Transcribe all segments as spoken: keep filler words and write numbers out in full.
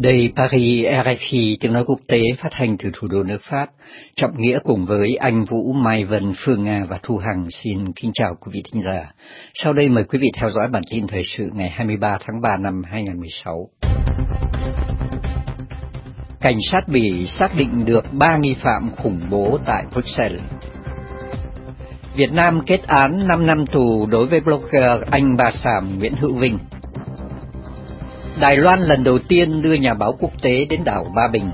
Đây Paris, rờ ép i tiếng nói quốc tế phát hành từ thủ đô nước Pháp. Trọng Nghĩa cùng với anh Vũ, Mai Vân, Phương Nga và Thu Hằng xin kính chào quý vị thính giả. Sau đây mời quý vị theo dõi bản tin thời sự ngày hai mươi ba tháng ba năm hai nghìn không trăm mười sáu. Cảnh sát Bỉ xác định được ba nghi phạm khủng bố tại Bruxelles. Việt Nam kết án năm năm tù đối với blogger Anh Ba Sàm Nguyễn Hữu Vinh. Đài Loan lần đầu tiên đưa nhà báo quốc tế đến đảo Ba Bình.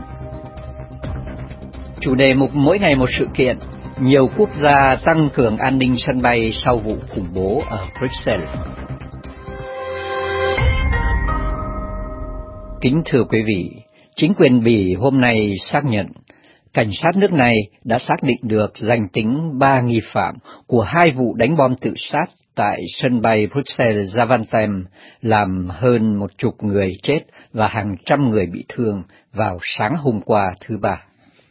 Chủ đề mục mỗi ngày một sự kiện, nhiều quốc gia tăng cường an ninh sân bay sau vụ khủng bố ở Bruxelles. Kính thưa quý vị, chính quyền Bỉ hôm nay xác nhận cảnh sát nước này đã xác định được danh tính ba nghi phạm của hai vụ đánh bom tự sát tại sân bay Bruxelles-Zaventem, làm hơn một chục người chết và hàng trăm người bị thương vào sáng hôm qua thứ Ba.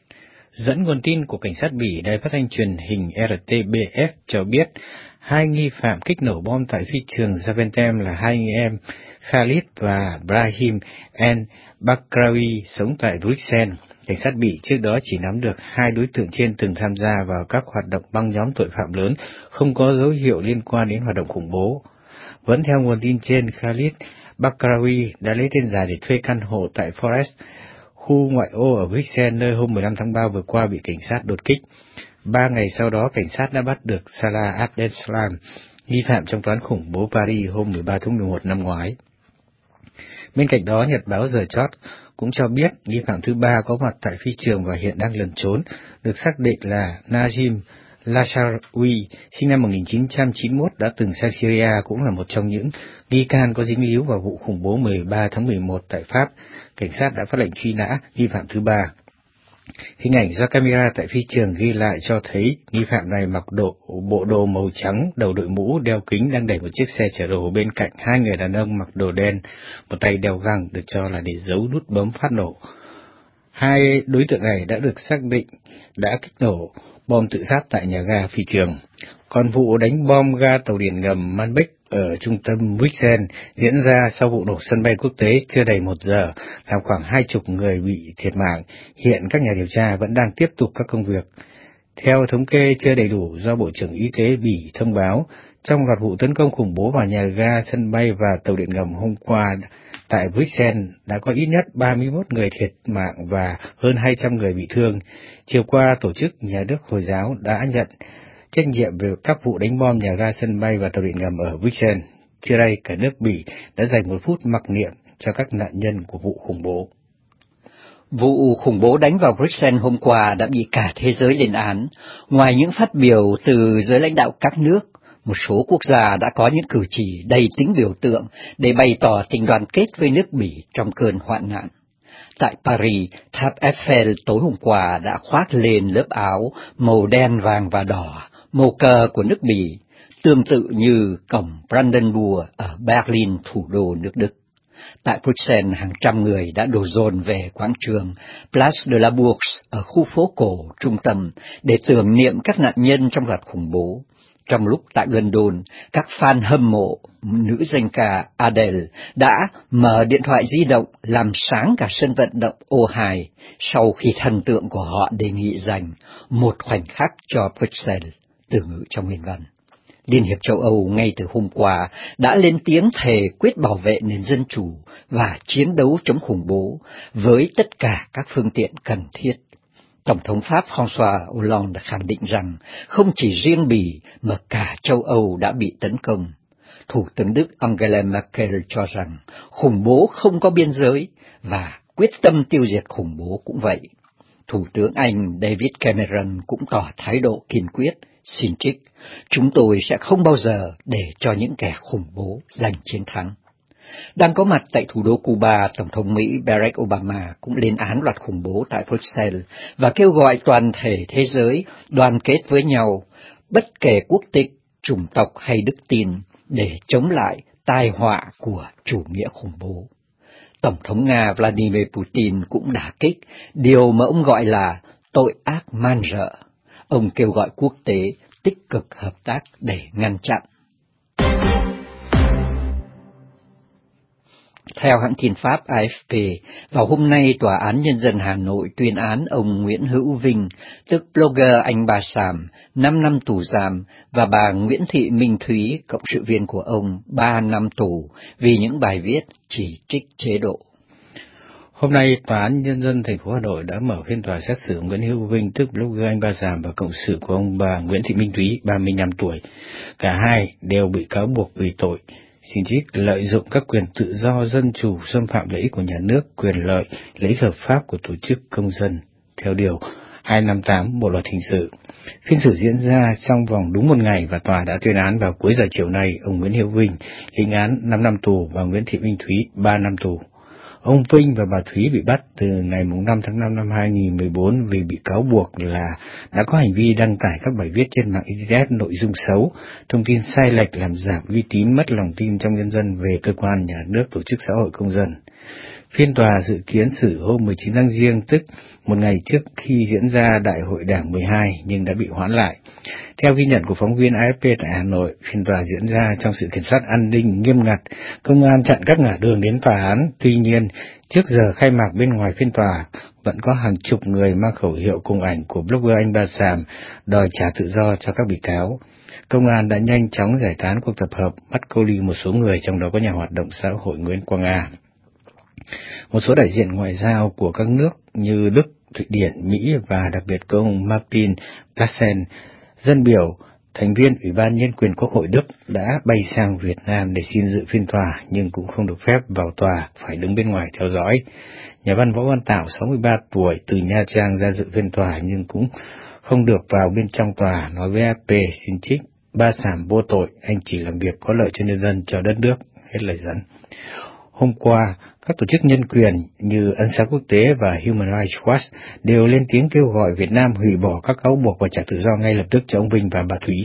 Dẫn nguồn tin của cảnh sát Bỉ, đài phát thanh truyền hình rờ tê bê ép cho biết hai nghi phạm kích nổ bom tại phi trường Zaventem là hai anh em Khalid và Brahim El Bakraoui sống tại Bruxelles. Cảnh sát Bỉ trước đó chỉ nắm được hai đối tượng trên từng tham gia vào các hoạt động băng nhóm tội phạm lớn, không có dấu hiệu liên quan đến hoạt động khủng bố. Vẫn theo nguồn tin trên, Khalid Bakraoui đã lấy tên giả để thuê căn hộ tại Forest, khu ngoại ô ở Bruxelles, nơi hôm mười lăm tháng ba vừa qua bị cảnh sát đột kích. Ba ngày sau đó, cảnh sát đã bắt được Salah Abdeslam, nghi phạm trong toán khủng bố Paris hôm mười ba tháng mười một năm ngoái. Bên cạnh đó, Nhật báo The Chart cũng cho biết nghi phạm thứ ba có mặt tại phi trường và hiện đang lẩn trốn, được xác định là Najim Lashawi, sinh năm một nghìn chín trăm chín mươi mốt, đã từng sang Syria, cũng là một trong những nghi can có dính líu vào vụ khủng bố mười ba tháng mười một tại Pháp. Cảnh sát đã phát lệnh truy nã nghi phạm thứ ba. Hình ảnh do camera tại phi trường ghi lại cho thấy nghi phạm này mặc độ, bộ đồ màu trắng, đầu đội mũ, đeo kính, đang đẩy một chiếc xe chở đồ bên cạnh hai người đàn ông mặc đồ đen, một tay đeo găng, được cho là để giấu nút bấm phát nổ. Hai đối tượng này đã được xác định đã kích nổ bom tự sát tại nhà ga phi trường. Còn vụ đánh bom ga tàu điện ngầm Manbeck ở trung tâm Bruxelles diễn ra sau vụ nổ sân bay quốc tế chưa đầy một giờ, làm khoảng hai chục người bị thiệt mạng. Hiện các nhà điều tra vẫn đang tiếp tục các công việc. Theo thống kê chưa đầy đủ do Bộ trưởng Y tế Bỉ thông báo, trong loạt vụ tấn công khủng bố vào nhà ga, sân bay và tàu điện ngầm hôm qua tại Bruxelles đã có ít nhất ba mươi mốt người thiệt mạng và hơn hai trăm người bị thương. Chiều qua, Tổ chức Nhà nước Hồi giáo đã nhận trách nhiệm về các vụ đánh bom nhà ga, sân bay và tàu điện ngầm ở Bruxelles. Trưa nay, cả nước Bỉ đã dành một phút mặc niệm cho các nạn nhân của vụ khủng bố. Vụ khủng bố đánh vào Bruxelles hôm qua đã bị cả thế giới lên án. Ngoài những phát biểu từ giới lãnh đạo các nước, một số quốc gia đã có những cử chỉ đầy tính biểu tượng để bày tỏ tình đoàn kết với nước Bỉ trong cơn hoạn nạn. Tại Paris, tháp Eiffel tối hôm qua đã khoác lên lớp áo màu đen, vàng và đỏ, màu cờ của nước Bỉ, tương tự như cổng Brandenburg ở Berlin, thủ đô nước Đức. Tại Bruxelles, hàng trăm người đã đổ dồn về quảng trường Place de la Bourse ở khu phố cổ trung tâm để tưởng niệm các nạn nhân trong loạt khủng bố. Trong lúc tại London, các fan hâm mộ nữ danh ca Adele đã mở điện thoại di động làm sáng cả sân vận động ô hai sau khi thần tượng của họ đề nghị dành một khoảnh khắc cho Bruxelles, từ ngữ trong nguyên văn. Liên hiệp châu Âu ngay từ hôm qua đã lên tiếng thề quyết bảo vệ nền dân chủ và chiến đấu chống khủng bố với tất cả các phương tiện cần thiết. Tổng thống Pháp François Hollande khẳng định rằng không chỉ riêng Bỉ mà cả châu Âu đã bị tấn công. Thủ tướng Đức Angela Merkel cho rằng khủng bố không có biên giới và quyết tâm tiêu diệt khủng bố cũng vậy. Thủ tướng Anh David Cameron cũng tỏ thái độ kiên quyết, xin trích: "Chúng tôi sẽ không bao giờ để cho những kẻ khủng bố giành chiến thắng." Đang có mặt tại thủ đô Cuba, Tổng thống Mỹ Barack Obama cũng lên án loạt khủng bố tại Bruxelles và kêu gọi toàn thể thế giới đoàn kết với nhau, bất kể quốc tịch, chủng tộc hay đức tin, để chống lại tai họa của chủ nghĩa khủng bố. Tổng thống Nga Vladimir Putin cũng đả kích điều mà ông gọi là tội ác man rợ. Ông kêu gọi quốc tế tích cực hợp tác để ngăn chặn. Theo hãng tin Pháp A F P, vào hôm nay, Tòa án Nhân dân Hà Nội tuyên án ông Nguyễn Hữu Vinh, tức blogger Anh Ba Xàm, năm năm tù giam, và bà Nguyễn Thị Minh Thúy, cộng sự viên của ông, ba năm tù, vì những bài viết chỉ trích chế độ. Hôm nay, Tòa án Nhân dân thành phố Hà Nội đã mở phiên tòa xét xử Nguyễn Hữu Vinh, tức blogger Anh Ba Xàm, và cộng sự của ông bà Nguyễn Thị Minh Thúy, ba mươi lăm tuổi. Cả hai đều bị cáo buộc vì tội xin trích lợi dụng các quyền tự do dân chủ, xâm phạm lợi ích của nhà nước, quyền lợi, lợi ích hợp pháp của tổ chức công dân, theo điều hai trăm năm mươi tám Bộ Luật Hình sự. Phiên xử diễn ra trong vòng đúng một ngày và tòa đã tuyên án vào cuối giờ chiều nay ông Nguyễn Hữu Vinh lĩnh án năm năm tù và Nguyễn Thị Minh Thúy ba năm tù. Ông Vinh và bà Thúy bị bắt từ ngày năm tháng năm năm hai nghìn không trăm mười bốn vì bị cáo buộc là đã có hành vi đăng tải các bài viết trên mạng Internet nội dung xấu, thông tin sai lệch làm giảm uy tín, mất lòng tin trong nhân dân về cơ quan, nhà nước, tổ chức xã hội, công dân. Phiên tòa dự kiến xử hôm mười chín tháng Giêng, tức một ngày trước khi diễn ra Đại hội Đảng mười hai, nhưng đã bị hoãn lại. Theo ghi nhận của phóng viên A F P tại Hà Nội, phiên tòa diễn ra trong sự kiểm soát an ninh nghiêm ngặt, công an chặn các ngã đường đến tòa án. Tuy nhiên, trước giờ khai mạc bên ngoài phiên tòa, vẫn có hàng chục người mang khẩu hiệu cùng ảnh của blogger Anh Ba Xàm đòi trả tự do cho các bị cáo. Công an đã nhanh chóng giải tán cuộc tập hợp, bắt câu ly một số người, trong đó có nhà hoạt động xã hội Nguyễn Quang A. Một số đại diện ngoại giao của các nước như Đức, Thụy Điển, Mỹ và đặc biệt có ông Martin Plassen, dân biểu, thành viên Ủy ban Nhân quyền Quốc hội Đức đã bay sang Việt Nam để xin dự phiên tòa nhưng cũng không được phép vào tòa, phải đứng bên ngoài theo dõi. Nhà văn Võ Văn Tạo, sáu mươi ba tuổi, từ Nha Trang ra dự phiên tòa nhưng cũng không được vào bên trong tòa, nói với A F P xin trích Ba Xàm vô tội, anh chỉ làm việc có lợi cho nhân dân, cho đất nước, hết lời dẫn. Hôm qua, các tổ chức nhân quyền như Ân xá Quốc tế và Human Rights Watch đều lên tiếng kêu gọi Việt Nam hủy bỏ các cáo buộc và trả tự do ngay lập tức cho ông Vinh và bà Thúy.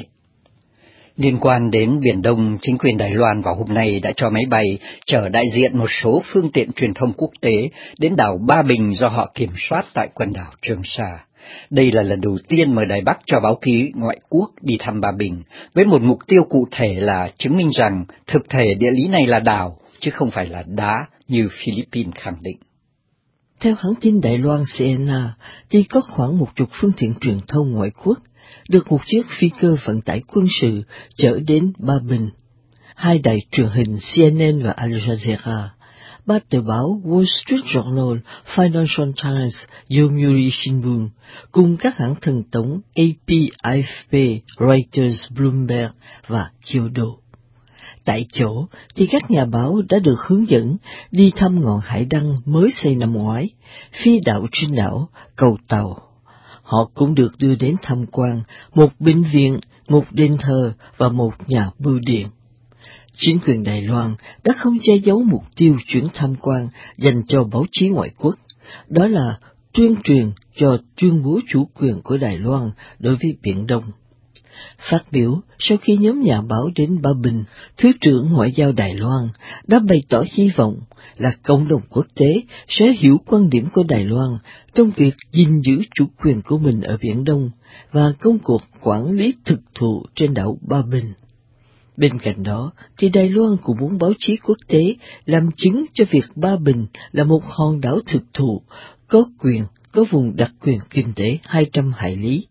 Liên quan đến Biển Đông, chính quyền Đài Loan vào hôm nay đã cho máy bay chở đại diện một số phương tiện truyền thông quốc tế đến đảo Ba Bình do họ kiểm soát tại quần đảo Trường Sa. Đây là lần đầu tiên mà Đài Bắc cho báo chí ngoại quốc đi thăm Ba Bình, với một mục tiêu cụ thể là chứng minh rằng thực thể địa lý này là đảo, chứ không phải là đá như Philippines khẳng định. Theo hãng tin Đài Loan C N A, thì có khoảng một chục phương tiện truyền thông ngoại quốc được một chiếc phi cơ vận tải quân sự chở đến Ba Bình. Hai đài truyền hình C N N và Al Jazeera, ba tờ báo Wall Street Journal, Financial Times, Yomiuri Shimbun, cùng các hãng thần tống A P, A F P, Reuters, Bloomberg và Kyodo. Tại chỗ thì các nhà báo đã được hướng dẫn đi thăm ngọn hải đăng mới xây năm ngoái, phi đạo trên đảo, cầu tàu. Họ cũng được đưa đến tham quan một bệnh viện, một đền thờ và một nhà bưu điện. Chính quyền Đài Loan đã không che giấu mục tiêu chuyến tham quan dành cho báo chí ngoại quốc, đó là tuyên truyền cho tuyên bố chủ quyền của Đài Loan đối với Biển Đông. Phát biểu sau khi nhóm nhà báo đến Ba Bình, Thứ trưởng Ngoại giao Đài Loan đã bày tỏ hy vọng là cộng đồng quốc tế sẽ hiểu quan điểm của Đài Loan trong việc gìn giữ chủ quyền của mình ở Biển Đông và công cuộc quản lý thực thụ trên đảo Ba Bình. Bên cạnh đó, thì Đài Loan cũng muốn báo chí quốc tế làm chứng cho việc Ba Bình là một hòn đảo thực thụ, có quyền, có vùng đặc quyền kinh tế hai trăm hải lý.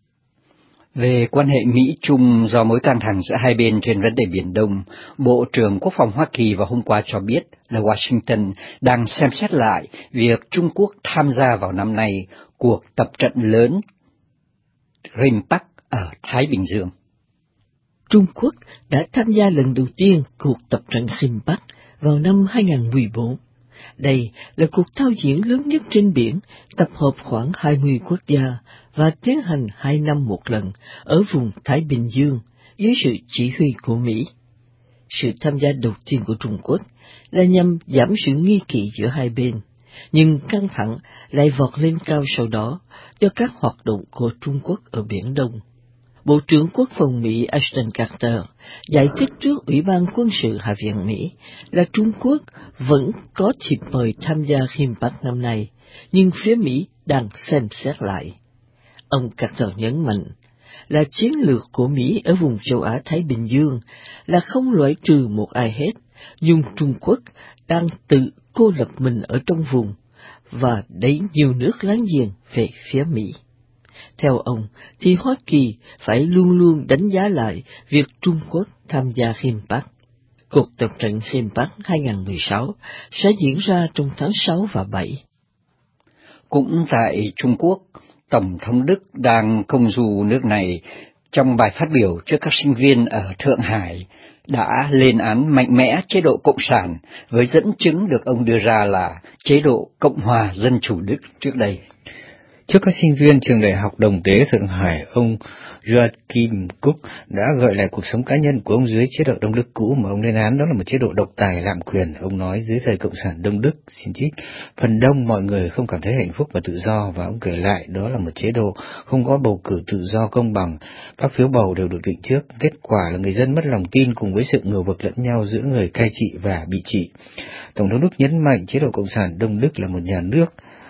Về quan hệ Mỹ-Trung do mối căng thẳng giữa hai bên trên vấn đề Biển Đông, Bộ trưởng Quốc phòng Hoa Kỳ vào hôm qua cho biết là Washington đang xem xét lại việc Trung Quốc tham gia vào năm nay cuộc tập trận lớn RIMPAC ở Thái Bình Dương. Trung Quốc đã tham gia lần đầu tiên cuộc tập trận RIMPAC vào năm hai nghìn không trăm mười bốn. Đây là cuộc thao diễn lớn nhất trên biển, tập hợp khoảng hai mươi quốc gia và tiến hành hai năm một lần ở vùng Thái Bình Dương dưới sự chỉ huy của Mỹ. Sự tham gia đầu tiên của Trung Quốc là nhằm giảm sự nghi kỵ giữa hai bên, nhưng căng thẳng lại vọt lên cao sau đó do các hoạt động của Trung Quốc ở Biển Đông. Bộ trưởng Quốc phòng Mỹ Ashton Carter giải thích trước Ủy ban Quân sự Hạ viện Mỹ là Trung Quốc vẫn có thiệp mời tham gia RIMPAC năm nay, nhưng phía Mỹ đang xem xét lại. Ông Carter nhấn mạnh là chiến lược của Mỹ ở vùng châu Á-Thái Bình Dương là không loại trừ một ai hết, dùng Trung Quốc đang tự cô lập mình ở trong vùng và đẩy nhiều nước láng giềng về phía Mỹ. Theo ông, thì Hoa Kỳ phải luôn luôn đánh giá lại việc Trung Quốc tham gia Himpach. Cuộc tập trận Himpach hai không một sáu sẽ diễn ra trong tháng sáu và bảy. Cũng tại Trung Quốc, Tổng thống Đức đang công du nước này trong bài phát biểu trước các sinh viên ở Thượng Hải đã lên án mạnh mẽ chế độ Cộng sản với dẫn chứng được ông đưa ra là chế độ Cộng hòa Dân chủ Đức trước đây. Trước các sinh viên trường đại học Đồng Tế Thượng Hải, ông Joachim Cook đã gợi lại cuộc sống cá nhân của ông dưới chế độ Đông Đức cũ mà ông lên án đó là một chế độ độc tài lạm quyền. Ông nói dưới thời Cộng sản Đông Đức, xin trích, phần đông mọi người không cảm thấy hạnh phúc và tự do, và ông kể lại đó là một chế độ không có bầu cử tự do công bằng, các phiếu bầu đều được định trước, kết quả là người dân mất lòng tin cùng với sự ngờ vực lẫn nhau giữa người cai trị và bị trị. Tổng thống Đức nhấn mạnh chế độ Cộng sản Đông Đức là một nhà nước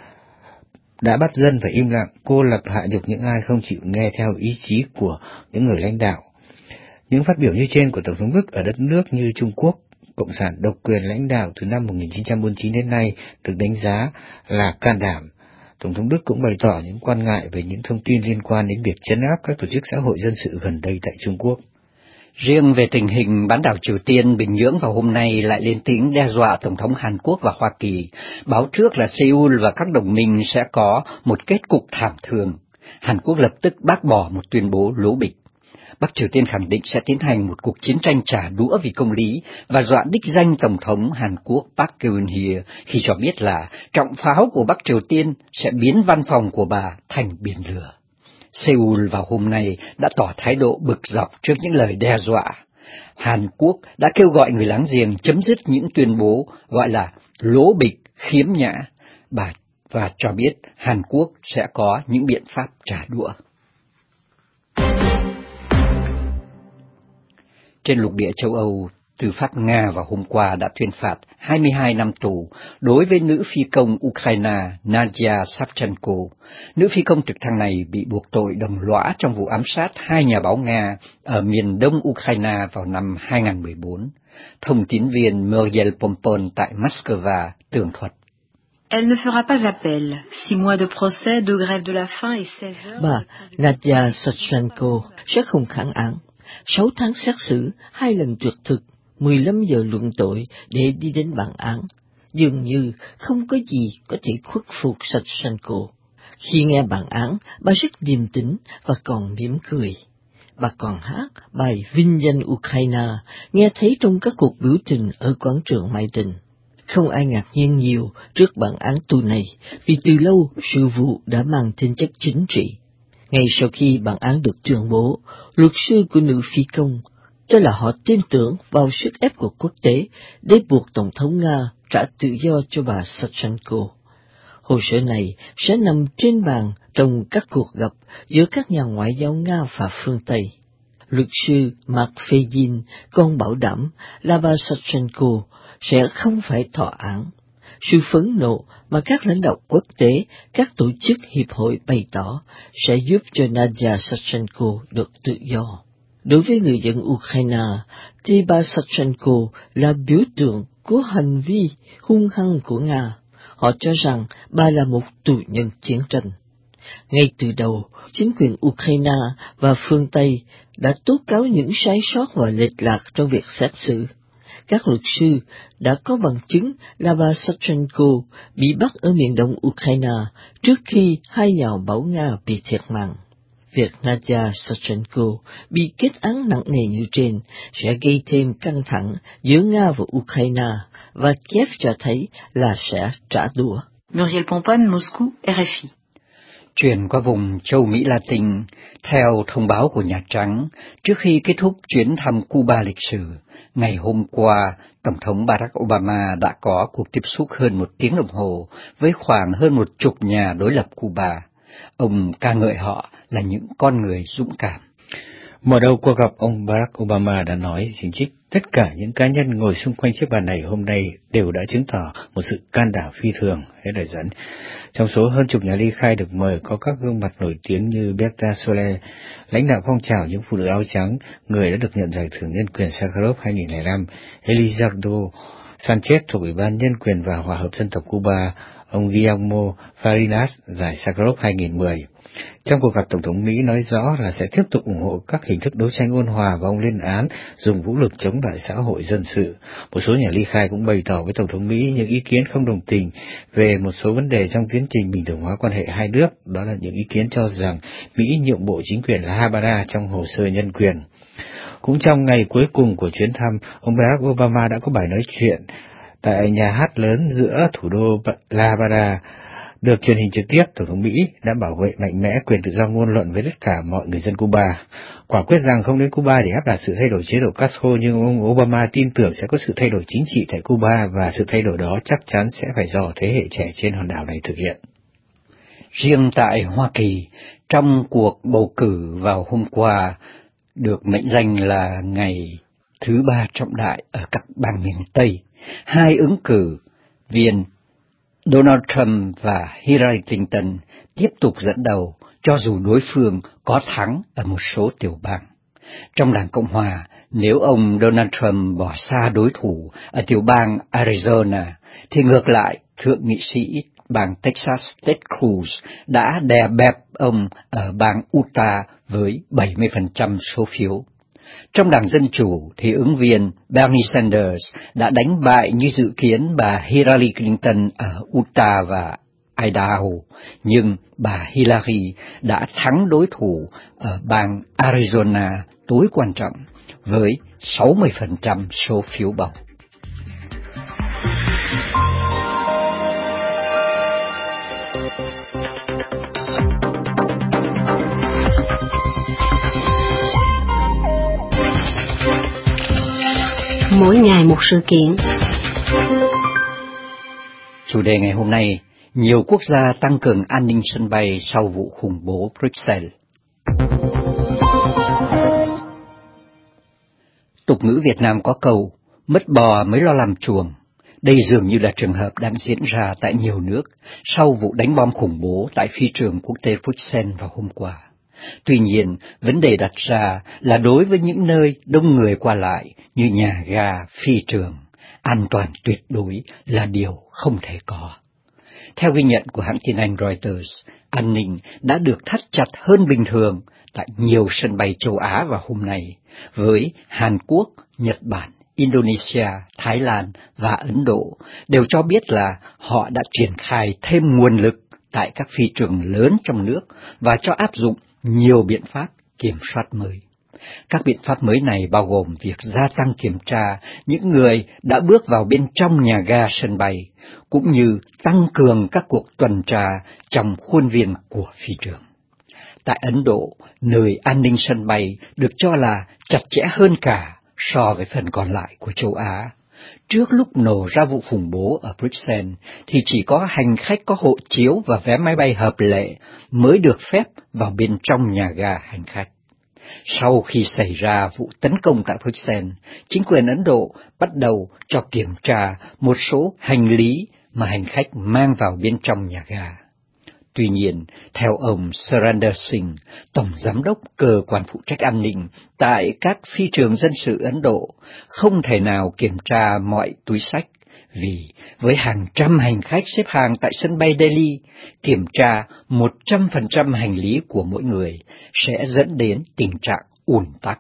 đã bắt dân phải im lặng, cô lập hạ nhục những ai không chịu nghe theo ý chí của những người lãnh đạo. Những phát biểu như trên của Tổng thống Đức ở đất nước như Trung Quốc, Cộng sản độc quyền lãnh đạo từ năm một nghìn chín trăm bốn mươi chín đến nay được đánh giá là can đảm. Tổng thống Đức cũng bày tỏ những quan ngại về những thông tin liên quan đến việc trấn áp các tổ chức xã hội dân sự gần đây tại Trung Quốc. Riêng về tình hình bán đảo Triều Tiên, Bình Nhưỡng vào hôm nay lại lên tiếng đe dọa Tổng thống Hàn Quốc và Hoa Kỳ, báo trước là Seoul và các đồng minh sẽ có một kết cục thảm thương. Hàn Quốc lập tức bác bỏ một tuyên bố lố bịch. Bắc Triều Tiên khẳng định sẽ tiến hành một cuộc chiến tranh trả đũa vì công lý và dọa đích danh Tổng thống Hàn Quốc Park Geun-hye khi cho biết là trọng pháo của Bắc Triều Tiên sẽ biến văn phòng của bà thành biển lửa. Seoul vào hôm nay đã tỏ thái độ bực dọc trước những lời đe dọa. Hàn Quốc đã kêu gọi người láng giềng chấm dứt những tuyên bố gọi là lố bịch, khiếm nhã, bà và cho biết Hàn Quốc sẽ có những biện pháp trả đũa. Trên lục địa châu Âu, tư pháp Nga vào hôm qua đã tuyên phạt hai mươi hai năm tù đối với nữ phi công Ukraine Nadia Savchenko. Nữ phi công trực thăng này bị buộc tội đồng lõa trong vụ ám sát hai nhà báo Nga ở miền đông Ukraine vào năm hai không một bốn. Thông tín viên Muriel Pompon tại Moscow tường thuật. Elle ne fera pas appel. Six mois de procès, deux grèves de la faim et seize heures... Bà Nadia Savchenko sẽ không kháng án. Sáu tháng xét xử, hai lần tuyệt thực, mười lăm giờ luận tội để đi đến bản án. Dường như không có gì có thể khuất phục Savchenko. Khi nghe bản án, bà rất điềm tĩnh và còn mỉm cười. Bà còn hát bài vinh danh Ukraine, nghe thấy trong các cuộc biểu tình ở quảng trường Maidan. Không ai ngạc nhiên nhiều trước bản án tù này, vì từ lâu sự vụ đã mang tính chất chính trị. Ngay sau khi bản án được tuyên bố, luật sư của nữ phi công cho là họ tin tưởng vào sức ép của quốc tế để buộc Tổng thống Nga trả tự do cho bà Savchenko. Hồ sơ này sẽ nằm trên bàn trong các cuộc gặp giữa các nhà ngoại giao Nga và phương Tây. Luật sư Mark Fedin còn bảo đảm là bà Savchenko sẽ không phải thọ án. Sự phẫn nộ mà các lãnh đạo quốc tế, các tổ chức hiệp hội bày tỏ sẽ giúp cho Nadia Savchenko được tự do. Đối với người dân Ukraine, thì bà Savchenko là biểu tượng của hành vi hung hăng của Nga. Họ cho rằng bà là một tù nhân chiến tranh. Ngay từ đầu, chính quyền Ukraine và phương Tây đã tố cáo những sai sót và lệch lạc trong việc xét xử. Các luật sư đã có bằng chứng là bà Savchenko bị bắt ở miền đông Ukraine trước khi hai nhà báo Nga bị thiệt mạng. Việc Nadia Savchenko bị kết án nặng nề như trên sẽ gây thêm căng thẳng giữa Nga và Ukraine, và Kiev cho thấy là sẽ trả đũa. Muriel Pompon, Moscou, R F I. Chuyển qua vùng châu Mỹ Latin, theo thông báo của Nhà Trắng, trước khi kết thúc chuyến thăm Cuba lịch sử, ngày hôm qua, Tổng thống Barack Obama đã có cuộc tiếp xúc hơn một tiếng đồng hồ với khoảng hơn một chục nhà đối lập Cuba. Ông ca ngợi họ là những con người dũng cảm. Mở đầu cuộc gặp, ông Barack Obama đã nói chính trích tất cả những cá nhân ngồi xung quanh chiếc bàn này hôm nay đều đã chứng tỏ một sự can đảm phi thường, hết lời dẫn. Trong số hơn chục nhà ly khai được mời có các gương mặt nổi tiếng như Berta Soler, lãnh đạo phong trào những phụ nữ áo trắng, người đã được nhận giải thưởng nhân quyền Sakharov hai nghìn lẻ năm, Elizardo Sanchez thuộc Ủy ban Nhân quyền và Hòa hợp dân tộc Cuba, ông Guillermo Farinas giải Sakharov hai nghìn mười. Trong cuộc gặp, Tổng thống Mỹ nói rõ là sẽ tiếp tục ủng hộ các hình thức đấu tranh ôn hòa và ông lên án dùng vũ lực chống lại xã hội dân sự. Một số nhà ly khai cũng bày tỏ với Tổng thống Mỹ những ý kiến không đồng tình về một số vấn đề trong tiến trình bình thường hóa quan hệ hai nước, đó là những ý kiến cho rằng Mỹ nhượng bộ chính quyền La Habana trong hồ sơ nhân quyền. Cũng trong ngày cuối cùng của chuyến thăm, ông Barack Obama đã có bài nói chuyện tại nhà hát lớn giữa thủ đô La Habana, được truyền hình trực tiếp. Tổng thống Mỹ đã bảo vệ mạnh mẽ quyền tự do ngôn luận với tất cả mọi người dân Cuba, quả quyết rằng không đến Cuba để áp đặt sự thay đổi chế độ Castro, nhưng ông Obama tin tưởng sẽ có sự thay đổi chính trị tại Cuba, và sự thay đổi đó chắc chắn sẽ phải do thế hệ trẻ trên hòn đảo này thực hiện. Riêng tại Hoa Kỳ, trong cuộc bầu cử vào hôm qua, được mệnh danh là ngày thứ ba trọng đại ở các bang miền Tây, hai ứng cử viên Donald Trump và Hillary Clinton tiếp tục dẫn đầu, cho dù đối phương có thắng ở một số tiểu bang. Trong Đảng Cộng Hòa, nếu ông Donald Trump bỏ xa đối thủ ở tiểu bang Arizona, thì ngược lại, thượng nghị sĩ bang Texas Ted Cruz đã đè bẹp ông ở bang Utah với bảy mươi phần trăm số phiếu. Trong Đảng Dân Chủ thì ứng viên Bernie Sanders đã đánh bại như dự kiến bà Hillary Clinton ở Utah và Idaho, nhưng bà Hillary đã thắng đối thủ ở bang Arizona tối quan trọng với sáu mươi phần trăm số phiếu bầu. Mỗi ngày một sự kiện. Chủ đề ngày hôm nay: nhiều quốc gia tăng cường an ninh sân bay sau vụ khủng bố Bruxelles. Tục ngữ Việt Nam có câu, mất bò mới lo làm chuồng. Đây dường như là trường hợp đang diễn ra tại nhiều nước sau vụ đánh bom khủng bố tại phi trường quốc tế Bruxelles vào hôm qua. Tuy nhiên, vấn đề đặt ra là đối với những nơi đông người qua lại như nhà ga, phi trường, an toàn tuyệt đối là điều không thể có. Theo ghi nhận của hãng tin Anh Reuters, an ninh đã được thắt chặt hơn bình thường tại nhiều sân bay châu Á vào hôm nay, với Hàn Quốc, Nhật Bản, Indonesia, Thái Lan và Ấn Độ đều cho biết là họ đã triển khai thêm nguồn lực tại các phi trường lớn trong nước và cho áp dụng nhiều biện pháp kiểm soát mới. Các biện pháp mới này bao gồm việc gia tăng kiểm tra những người đã bước vào bên trong nhà ga sân bay, cũng như tăng cường các cuộc tuần tra trong khuôn viên của phi trường. Tại Ấn Độ, nơi an ninh sân bay được cho là chặt chẽ hơn cả so với phần còn lại của châu Á. Trước lúc nổ ra vụ khủng bố ở Bruxelles thì chỉ có hành khách có hộ chiếu và vé máy bay hợp lệ mới được phép vào bên trong nhà ga hành khách. Sau khi xảy ra vụ tấn công tại Bruxelles, chính quyền Ấn Độ bắt đầu cho kiểm tra một số hành lý mà hành khách mang vào bên trong nhà ga. Tuy nhiên, theo ông Surinder Singh, Tổng Giám đốc Cơ quan phụ trách an ninh tại các phi trường dân sự Ấn Độ, không thể nào kiểm tra mọi túi xách, vì với hàng trăm hành khách xếp hàng tại sân bay Delhi, kiểm tra một trăm phần trăm hành lý của mỗi người sẽ dẫn đến tình trạng ùn tắc.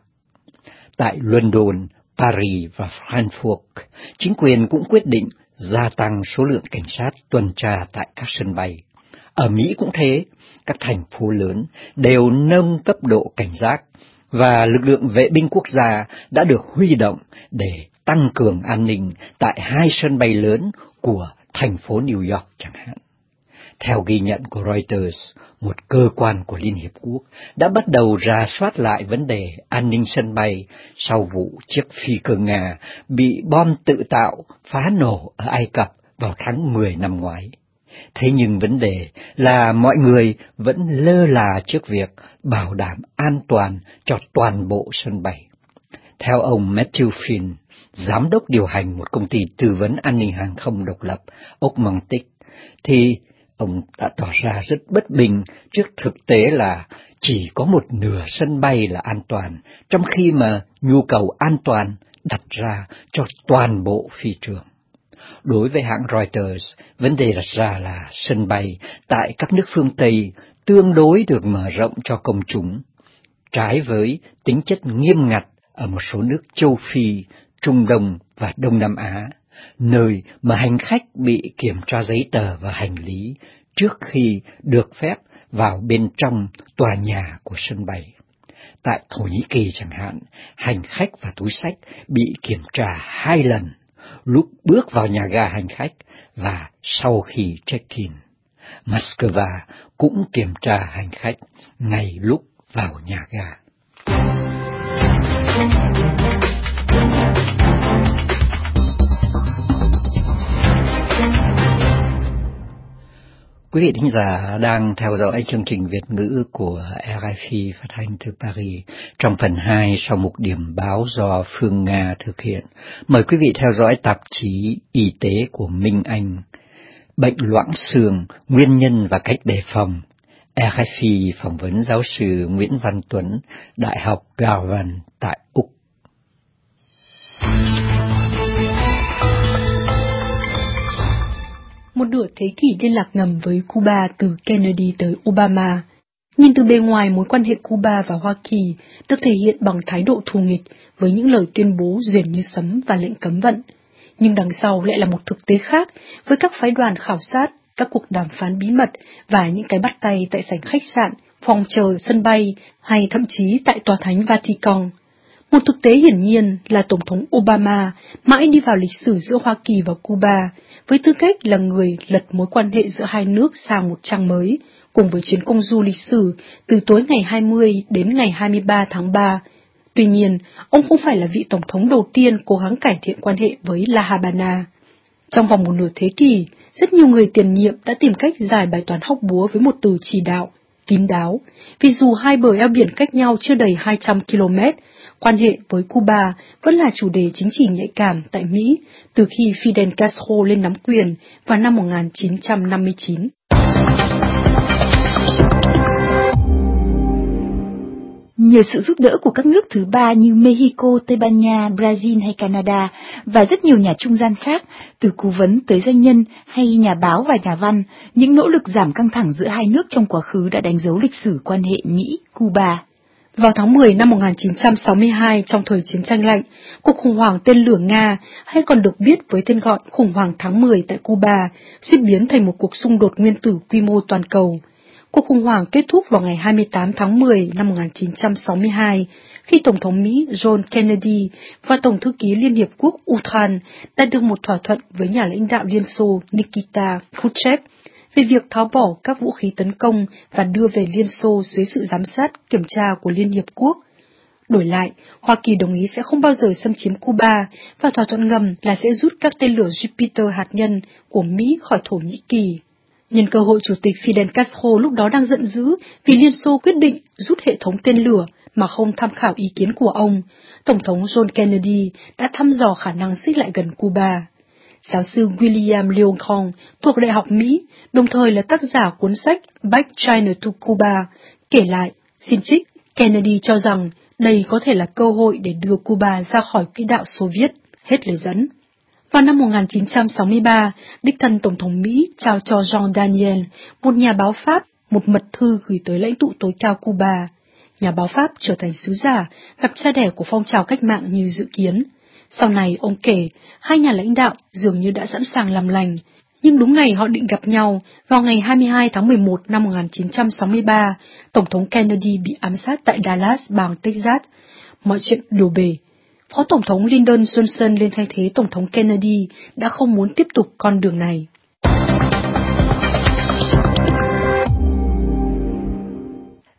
Tại London, Paris và Frankfurt, chính quyền cũng quyết định gia tăng số lượng cảnh sát tuần tra tại các sân bay. Ở Mỹ cũng thế, các thành phố lớn đều nâng cấp độ cảnh giác và lực lượng vệ binh quốc gia đã được huy động để tăng cường an ninh tại hai sân bay lớn của thành phố New York chẳng hạn. Theo ghi nhận của Reuters, một cơ quan của Liên Hiệp Quốc đã bắt đầu rà soát lại vấn đề an ninh sân bay sau vụ chiếc phi cơ Nga bị bom tự tạo phá nổ ở Ai Cập vào tháng mười năm ngoái. Thế nhưng vấn đề là mọi người vẫn lơ là trước việc bảo đảm an toàn cho toàn bộ sân bay. Theo ông Matthew Finn, giám đốc điều hành một công ty tư vấn an ninh hàng không độc lập Oakmantic, thì ông đã tỏ ra rất bất bình trước thực tế là chỉ có một nửa sân bay là an toàn, trong khi mà nhu cầu an toàn đặt ra cho toàn bộ phi trường. Đối với hãng Reuters, vấn đề đặt ra là sân bay tại các nước phương Tây tương đối được mở rộng cho công chúng, trái với tính chất nghiêm ngặt ở một số nước châu Phi, Trung Đông và Đông Nam Á, nơi mà hành khách bị kiểm tra giấy tờ và hành lý trước khi được phép vào bên trong tòa nhà của sân bay. Tại Thổ Nhĩ Kỳ chẳng hạn, hành khách và túi xách bị kiểm tra hai lần, lúc bước vào nhà ga hành khách và sau khi check-in. Moscow cũng kiểm tra hành khách ngay lúc vào nhà ga. Quý vị thính giả đang theo dõi chương trình Việt ngữ của rờ ép i phát thanh từ Paris trong phần hai sau mục điểm báo do Phương Nga thực hiện. Mời quý vị theo dõi tạp chí Y tế của Minh Anh. Bệnh loãng xương, nguyên nhân và cách đề phòng. rờ ép i phỏng vấn giáo sư Nguyễn Văn Tuấn, Đại học Garvan tại Úc. Một nửa thế kỷ liên lạc ngầm với Cuba từ Kennedy tới Obama. Nhìn từ bề ngoài, mối quan hệ Cuba và Hoa Kỳ được thể hiện bằng thái độ thù nghịch với những lời tuyên bố rền như sấm và lệnh cấm vận. Nhưng đằng sau lại là một thực tế khác với các phái đoàn khảo sát, các cuộc đàm phán bí mật và những cái bắt tay tại sảnh khách sạn, phòng chờ, sân bay hay thậm chí tại tòa thánh Vatican. Một thực tế hiển nhiên là Tổng thống Obama mãi đi vào lịch sử giữa Hoa Kỳ và Cuba với tư cách là người lật mối quan hệ giữa hai nước sang một trang mới, cùng với chuyến công du lịch sử từ tối ngày hai mươi đến ngày hai mươi ba tháng ba. Tuy nhiên, ông không phải là vị Tổng thống đầu tiên cố gắng cải thiện quan hệ với La Habana. Trong vòng một nửa thế kỷ, rất nhiều người tiền nhiệm đã tìm cách giải bài toán hóc búa với một từ chỉ đạo, kín đáo, vì dù hai bờ eo biển cách nhau chưa đầy hai trăm ki lô mét, quan hệ với Cuba vẫn là chủ đề chính trị nhạy cảm tại Mỹ từ khi Fidel Castro lên nắm quyền vào năm một nghìn chín trăm năm mươi chín. Nhờ sự giúp đỡ của các nước thứ ba như Mexico, Tây Ban Nha, Brazil hay Canada và rất nhiều nhà trung gian khác, từ cố vấn tới doanh nhân hay nhà báo và nhà văn, những nỗ lực giảm căng thẳng giữa hai nước trong quá khứ đã đánh dấu lịch sử quan hệ Mỹ-Cuba. Vào tháng mười năm một nghìn chín trăm sáu mươi hai, trong thời chiến tranh lạnh, cuộc khủng hoảng tên lửa Nga, hay còn được biết với tên gọi khủng hoảng tháng mười tại Cuba, suýt biến thành một cuộc xung đột nguyên tử quy mô toàn cầu. Cuộc khủng hoảng kết thúc vào ngày hai mươi tám tháng mười năm một nghìn chín trăm sáu mươi hai, khi Tổng thống Mỹ John Kennedy và Tổng thư ký Liên Hiệp Quốc Utran đã được một thỏa thuận với nhà lãnh đạo Liên Xô Nikita Khrushchev về việc tháo bỏ các vũ khí tấn công và đưa về Liên Xô dưới sự giám sát, kiểm tra của Liên Hiệp Quốc. Đổi lại, Hoa Kỳ đồng ý sẽ không bao giờ xâm chiếm Cuba và thỏa thuận ngầm là sẽ rút các tên lửa Jupiter hạt nhân của Mỹ khỏi Thổ Nhĩ Kỳ. Nhân cơ hội, Chủ tịch Fidel Castro lúc đó đang giận dữ vì Liên Xô quyết định rút hệ thống tên lửa mà không tham khảo ý kiến của ông. Tổng thống John Kennedy đã thăm dò khả năng xích lại gần Cuba. Giáo sư William Leon thuộc Đại học Mỹ, đồng thời là tác giả cuốn sách Back China to Cuba, kể lại, xin trích, Kennedy cho rằng đây có thể là cơ hội để đưa Cuba ra khỏi quỹ đạo Xô Viết, hết lời dẫn. Vào năm một nghìn chín trăm sáu mươi ba, đích thân Tổng thống Mỹ trao cho Jean Daniel, một nhà báo Pháp, một mật thư gửi tới lãnh tụ tối cao Cuba. Nhà báo Pháp trở thành sứ giả, gặp cha đẻ của phong trào cách mạng như dự kiến. Sau này, ông kể, hai nhà lãnh đạo dường như đã sẵn sàng làm lành, nhưng đúng ngày họ định gặp nhau, vào ngày hai mươi hai tháng mười một năm một nghìn chín trăm sáu mươi ba, Tổng thống Kennedy bị ám sát tại Dallas, bang Texas. Mọi chuyện đổ bể. Phó Tổng thống Lyndon Johnson lên thay thế Tổng thống Kennedy đã không muốn tiếp tục con đường này.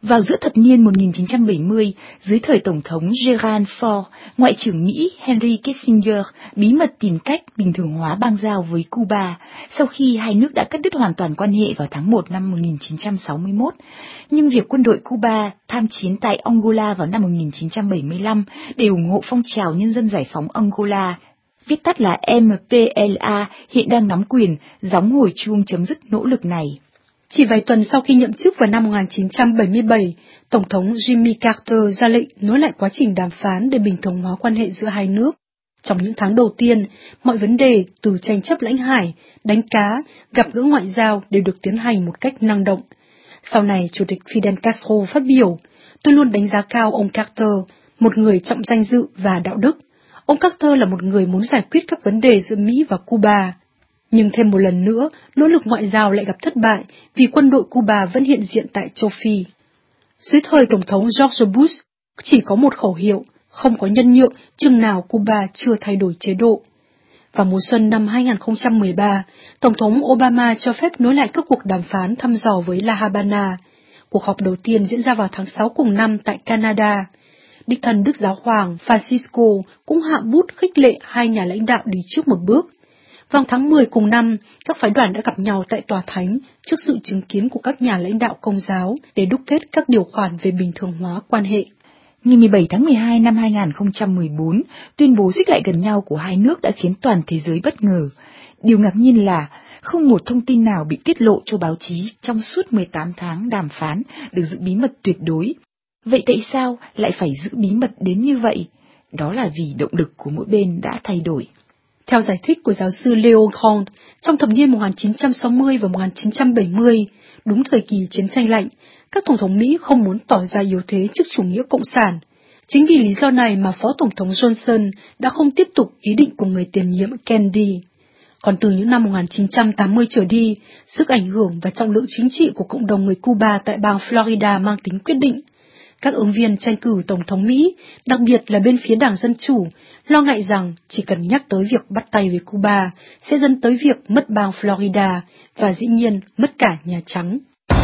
Vào giữa thập niên một nghìn chín trăm bảy mươi, dưới thời Tổng thống Gerald Ford, Ngoại trưởng Mỹ Henry Kissinger bí mật tìm cách bình thường hóa bang giao với Cuba, sau khi hai nước đã cắt đứt hoàn toàn quan hệ vào tháng một năm một nghìn chín trăm sáu mươi mốt. Nhưng việc quân đội Cuba tham chiến tại Angola vào năm một nghìn chín trăm bảy mươi lăm để ủng hộ phong trào nhân dân giải phóng Angola, viết tắt là M P L A, hiện đang nắm quyền, gióng hồi chuông chấm dứt nỗ lực này. Chỉ vài tuần sau khi nhậm chức vào năm một nghìn chín trăm bảy mươi bảy, Tổng thống Jimmy Carter ra lệnh nối lại quá trình đàm phán để bình thường hóa quan hệ giữa hai nước. Trong những tháng đầu tiên, mọi vấn đề từ tranh chấp lãnh hải, đánh cá, gặp gỡ ngoại giao đều được tiến hành một cách năng động. Sau này, Chủ tịch Fidel Castro phát biểu, tôi luôn đánh giá cao ông Carter, một người trọng danh dự và đạo đức. Ông Carter là một người muốn giải quyết các vấn đề giữa Mỹ và Cuba. Nhưng thêm một lần nữa, nỗ lực ngoại giao lại gặp thất bại vì quân đội Cuba vẫn hiện diện tại châu Phi. Dưới thời Tổng thống George Bush, chỉ có một khẩu hiệu, không có nhân nhượng chừng nào Cuba chưa thay đổi chế độ. Vào mùa xuân năm hai nghìn không trăm mười ba, Tổng thống Obama cho phép nối lại các cuộc đàm phán thăm dò với La Habana. Cuộc họp đầu tiên diễn ra vào tháng sáu cùng năm tại Canada. Đích thân Đức Giáo hoàng Francisco cũng hạ bút khích lệ hai nhà lãnh đạo đi trước một bước. Vào tháng mười cùng năm, các phái đoàn đã gặp nhau tại Tòa Thánh trước sự chứng kiến của các nhà lãnh đạo Công giáo để đúc kết các điều khoản về bình thường hóa quan hệ. Ngày mười bảy tháng mười hai năm hai nghìn không trăm mười bốn, tuyên bố xích lại gần nhau của hai nước đã khiến toàn thế giới bất ngờ. Điều ngạc nhiên là không một thông tin nào bị tiết lộ cho báo chí trong suốt mười tám tháng đàm phán được giữ bí mật tuyệt đối. Vậy tại sao lại phải giữ bí mật đến như vậy? Đó là vì động lực của mỗi bên đã thay đổi. Theo giải thích của giáo sư Leo Grant, trong thập niên một nghìn chín trăm sáu mươi và một nghìn chín trăm bảy mươi, đúng thời kỳ chiến tranh lạnh, các tổng thống Mỹ không muốn tỏ ra yếu thế trước chủ nghĩa cộng sản. Chính vì lý do này mà Phó Tổng thống Johnson đã không tiếp tục ý định của người tiền nhiệm Kennedy. Còn từ những năm một nghìn chín trăm tám mươi trở đi, sức ảnh hưởng và trọng lượng chính trị của cộng đồng người Cuba tại bang Florida mang tính quyết định. Các ứng viên tranh cử Tổng thống Mỹ, đặc biệt là bên phía Đảng Dân Chủ, lo ngại rằng chỉ cần nhắc tới việc bắt tay với Cuba sẽ dẫn tới việc mất bang Florida và dĩ nhiên mất cả Nhà Trắng.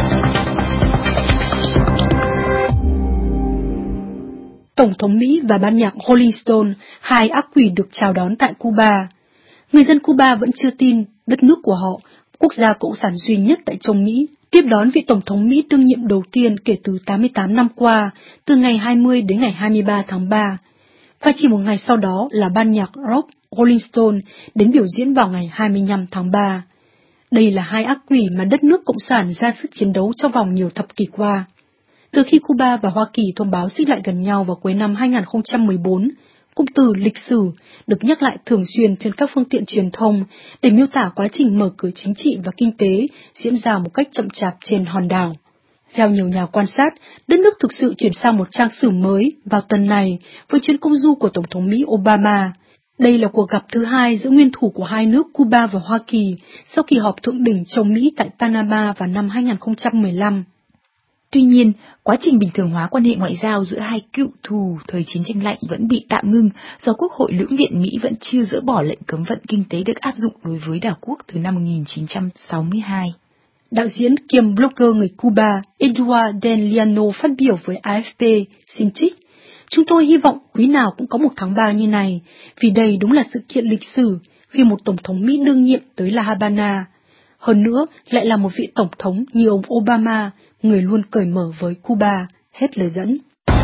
Tổng thống Mỹ và ban nhạc Rolling Stone, hai ác quỷ được chào đón tại Cuba. Người dân Cuba vẫn chưa tin đất nước của họ, quốc gia cộng sản duy nhất tại châu Mỹ, tiếp đón vị Tổng thống Mỹ đương nhiệm đầu tiên kể từ tám mươi tám năm qua, từ ngày hai mươi đến ngày hai mươi ba tháng ba. Và chỉ một ngày sau đó là ban nhạc rock Rolling Stone đến biểu diễn vào ngày hai mươi lăm tháng ba. Đây là hai ác quỷ mà đất nước cộng sản ra sức chiến đấu trong vòng nhiều thập kỷ qua. Từ khi Cuba và Hoa Kỳ thông báo xích lại gần nhau vào cuối năm hai nghìn không trăm mười bốn, cụm từ lịch sử được nhắc lại thường xuyên trên các phương tiện truyền thông để miêu tả quá trình mở cửa chính trị và kinh tế diễn ra một cách chậm chạp trên hòn đảo. Theo nhiều nhà quan sát, đất nước thực sự chuyển sang một trang sử mới vào tuần này với chuyến công du của Tổng thống Mỹ Obama. Đây là cuộc gặp thứ hai giữa nguyên thủ của hai nước Cuba và Hoa Kỳ sau kỳ họp thượng đỉnh châu Mỹ tại Panama vào năm hai nghìn không trăm mười lăm. Tuy nhiên, quá trình bình thường hóa quan hệ ngoại giao giữa hai cựu thù thời chiến tranh lạnh vẫn bị tạm ngưng do Quốc hội lưỡng viện Mỹ vẫn chưa dỡ bỏ lệnh cấm vận kinh tế được áp dụng đối với đảo quốc từ năm một nghìn chín trăm sáu mươi hai. Đạo diễn kiêm blogger người Cuba Eduardo Del Llano phát biểu với A F P, xin trích: "Chúng tôi hy vọng quý nào cũng có một tháng ba như này, vì đây đúng là sự kiện lịch sử khi một Tổng thống Mỹ đương nhiệm tới La Habana. Hơn nữa, lại là một vị Tổng thống như ông Obama, người luôn cởi mở với Cuba." Hết lời dẫn.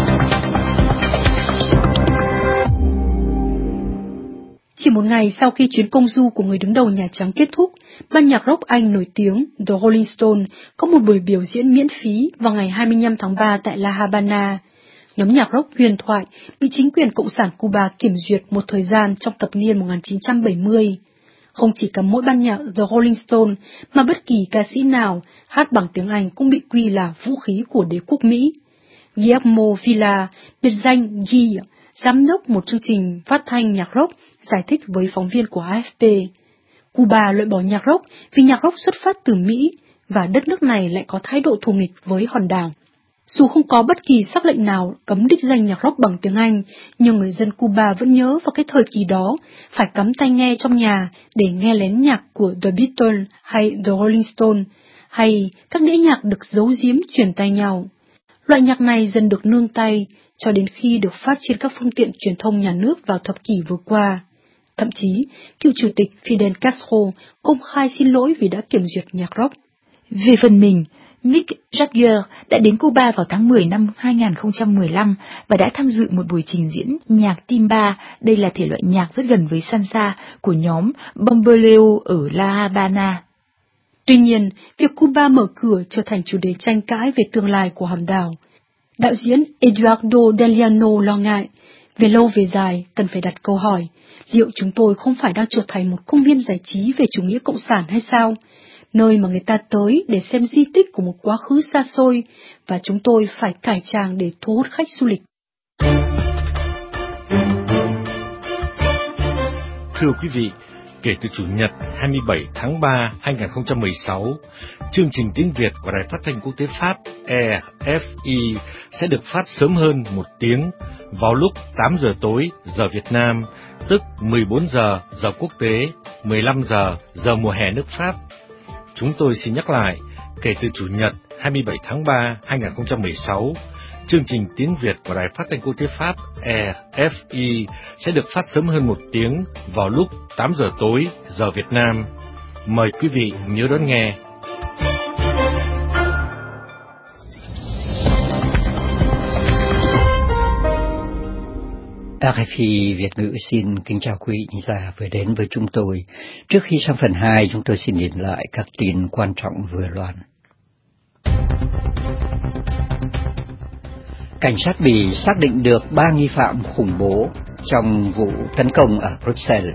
Chỉ một ngày sau khi chuyến công du của người đứng đầu Nhà Trắng kết thúc, ban nhạc rock Anh nổi tiếng The Rolling Stone có một buổi biểu diễn miễn phí vào ngày hai mươi lăm tháng ba tại La Habana. Nhóm nhạc rock huyền thoại bị chính quyền Cộng sản Cuba kiểm duyệt một thời gian trong thập niên một nghìn chín trăm bảy mươi. Không chỉ cầm mỗi ban nhạc The Rolling Stone mà bất kỳ ca sĩ nào hát bằng tiếng Anh cũng bị quy là vũ khí của đế quốc Mỹ. Guillermo Villa, biệt danh Guy, giám đốc một chương trình phát thanh nhạc rock, giải thích với phóng viên của A F P. Cuba loại bỏ nhạc rock vì nhạc rock xuất phát từ Mỹ và đất nước này lại có thái độ thù nghịch với hòn đảo. Dù không có bất kỳ sắc lệnh nào cấm đích danh nhạc rock bằng tiếng Anh, nhưng người dân Cuba vẫn nhớ vào cái thời kỳ đó phải cắm tai nghe trong nhà để nghe lén nhạc của The Beatles hay The Rolling Stone, hay các đĩa nhạc được giấu giếm truyền tai nhau. Loại nhạc này dần được nương tay cho đến khi được phát trên các phương tiện truyền thông nhà nước vào thập kỷ vừa qua. Thậm chí, cựu chủ tịch Fidel Castro công khai xin lỗi vì đã kiểm duyệt nhạc rock. Về phần mình, Mick Jagger đã đến Cuba vào tháng mười năm hai nghìn không trăm mười lăm và đã tham dự một buổi trình diễn nhạc timba. Đây là thể loại nhạc rất gần với salsa của nhóm Bomboleo ở La Habana. Tuy nhiên, việc Cuba mở cửa trở thành chủ đề tranh cãi về tương lai của hòn đảo. Đạo diễn Eduardo Deliano lo ngại, về lâu về dài cần phải đặt câu hỏi, liệu chúng tôi không phải đang trở thành một công viên giải trí về chủ nghĩa cộng sản hay sao? Nơi mà người ta tới để xem di tích của một quá khứ xa xôi, và chúng tôi phải cải trang để thu hút khách du lịch. Thưa quý vị, kể từ Chủ nhật hai mươi bảy tháng ba hai nghìn không trăm mười sáu, chương trình tiếng Việt của Đài Phát thanh Quốc tế Pháp R F I sẽ được phát sớm hơn một tiếng vào lúc tám giờ tối giờ Việt Nam, tức mười bốn giờ giờ quốc tế, mười lăm giờ giờ mùa hè nước Pháp. Chúng tôi xin nhắc lại, kể từ Chủ nhật hai mươi bảy tháng ba hai nghìn không trăm mười sáu, chương trình tiếng Việt của Đài Phát thanh Quốc tế Pháp R F I sẽ được phát sớm hơn một tiếng vào lúc tám giờ tối giờ Việt Nam. Mời quý vị nhớ đón nghe. R F I Việt ngữ xin kính chào quý vị giả vừa đến với chúng tôi. Trước khi sang phần hai, chúng tôi xin nhìn lại các tin quan trọng vừa loan. Cảnh sát Bỉ xác định được ba nghi phạm khủng bố trong vụ tấn công ở Bruxelles.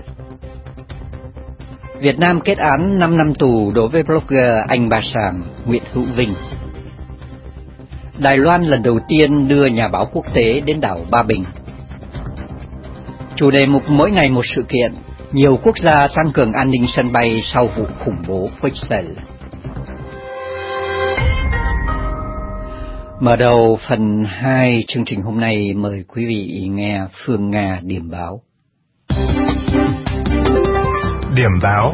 Việt Nam kết án năm năm tù đối với blogger Anh Ba Sàng, Nguyễn Hữu Vinh. Đài Loan lần đầu tiên đưa nhà báo quốc tế đến đảo Ba Bình. Chủ đề mục mỗi ngày một sự kiện, nhiều quốc gia tăng cường an ninh sân bay sau vụ khủng bố Bruxelles. Mở đầu phần hai chương trình hôm nay, mời quý vị nghe Phương Nga điểm báo. Điểm báo.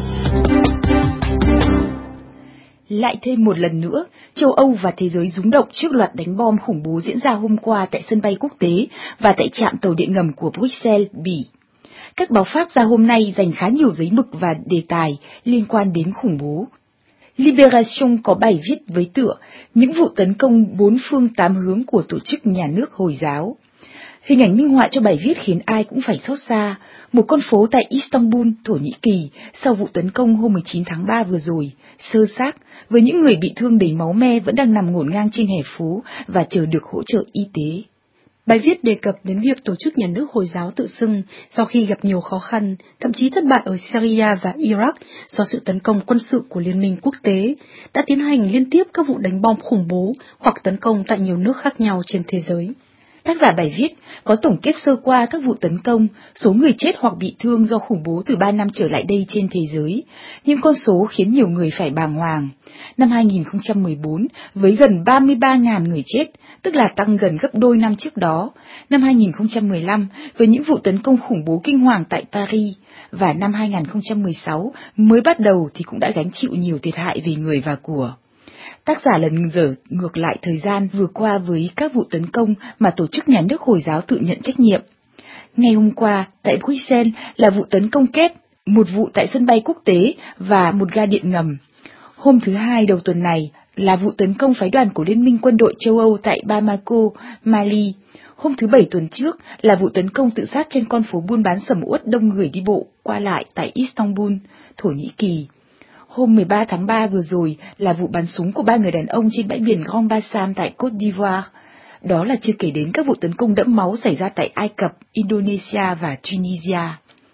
Lại thêm một lần nữa, châu Âu và thế giới rúng động trước loạt đánh bom khủng bố diễn ra hôm qua tại sân bay quốc tế và tại trạm tàu điện ngầm của Bruxelles, Bỉ. Các báo Pháp ra hôm nay dành khá nhiều giấy mực và đề tài liên quan đến khủng bố. Libération có bài viết với tựa những vụ tấn công bốn phương tám hướng của tổ chức nhà nước Hồi giáo. Hình ảnh minh họa cho bài viết khiến ai cũng phải xót xa. Một con phố tại Istanbul, Thổ Nhĩ Kỳ, sau vụ tấn công hôm mười chín tháng ba vừa rồi, sơ xác, với những người bị thương đầy máu me vẫn đang nằm ngổn ngang trên hè phố và chờ được hỗ trợ y tế. Bài viết đề cập đến việc tổ chức nhà nước Hồi giáo tự xưng sau khi gặp nhiều khó khăn, thậm chí thất bại ở Syria và Iraq do sự tấn công quân sự của Liên minh quốc tế, đã tiến hành liên tiếp các vụ đánh bom khủng bố hoặc tấn công tại nhiều nước khác nhau trên thế giới. Tác giả bài viết có tổng kết sơ qua các vụ tấn công, số người chết hoặc bị thương do khủng bố từ ba năm trở lại đây trên thế giới, nhưng con số khiến nhiều người phải bàng hoàng. Năm hai nghìn không trăm mười bốn, với gần ba mươi ba nghìn người chết, tức là tăng gần gấp đôi năm trước đó, năm hai nghìn không trăm mười lăm với những vụ tấn công khủng bố kinh hoàng tại Paris, và năm hai nghìn không trăm mười sáu mới bắt đầu thì cũng đã gánh chịu nhiều thiệt hại về người và của. Tác giả lần dở ngược lại thời gian vừa qua với các vụ tấn công mà tổ chức nhà nước Hồi giáo tự nhận trách nhiệm. Ngày hôm qua, tại Bruxelles là vụ tấn công kép, một vụ tại sân bay quốc tế và một ga điện ngầm. Hôm thứ Hai đầu tuần này là vụ tấn công phái đoàn của Liên minh quân đội châu Âu tại Bamako, Mali. Hôm thứ Bảy tuần trước là vụ tấn công tự sát trên con phố buôn bán sầm uất đông người đi bộ qua lại tại Istanbul, Thổ Nhĩ Kỳ. Hôm mười ba tháng ba vừa rồi là vụ bắn súng của ba người đàn ông trên bãi biển Grand Bassam tại Côte d'Ivoire. Đó là chưa kể đến các vụ tấn công đẫm máu xảy ra tại Ai Cập, Indonesia và Tunisia.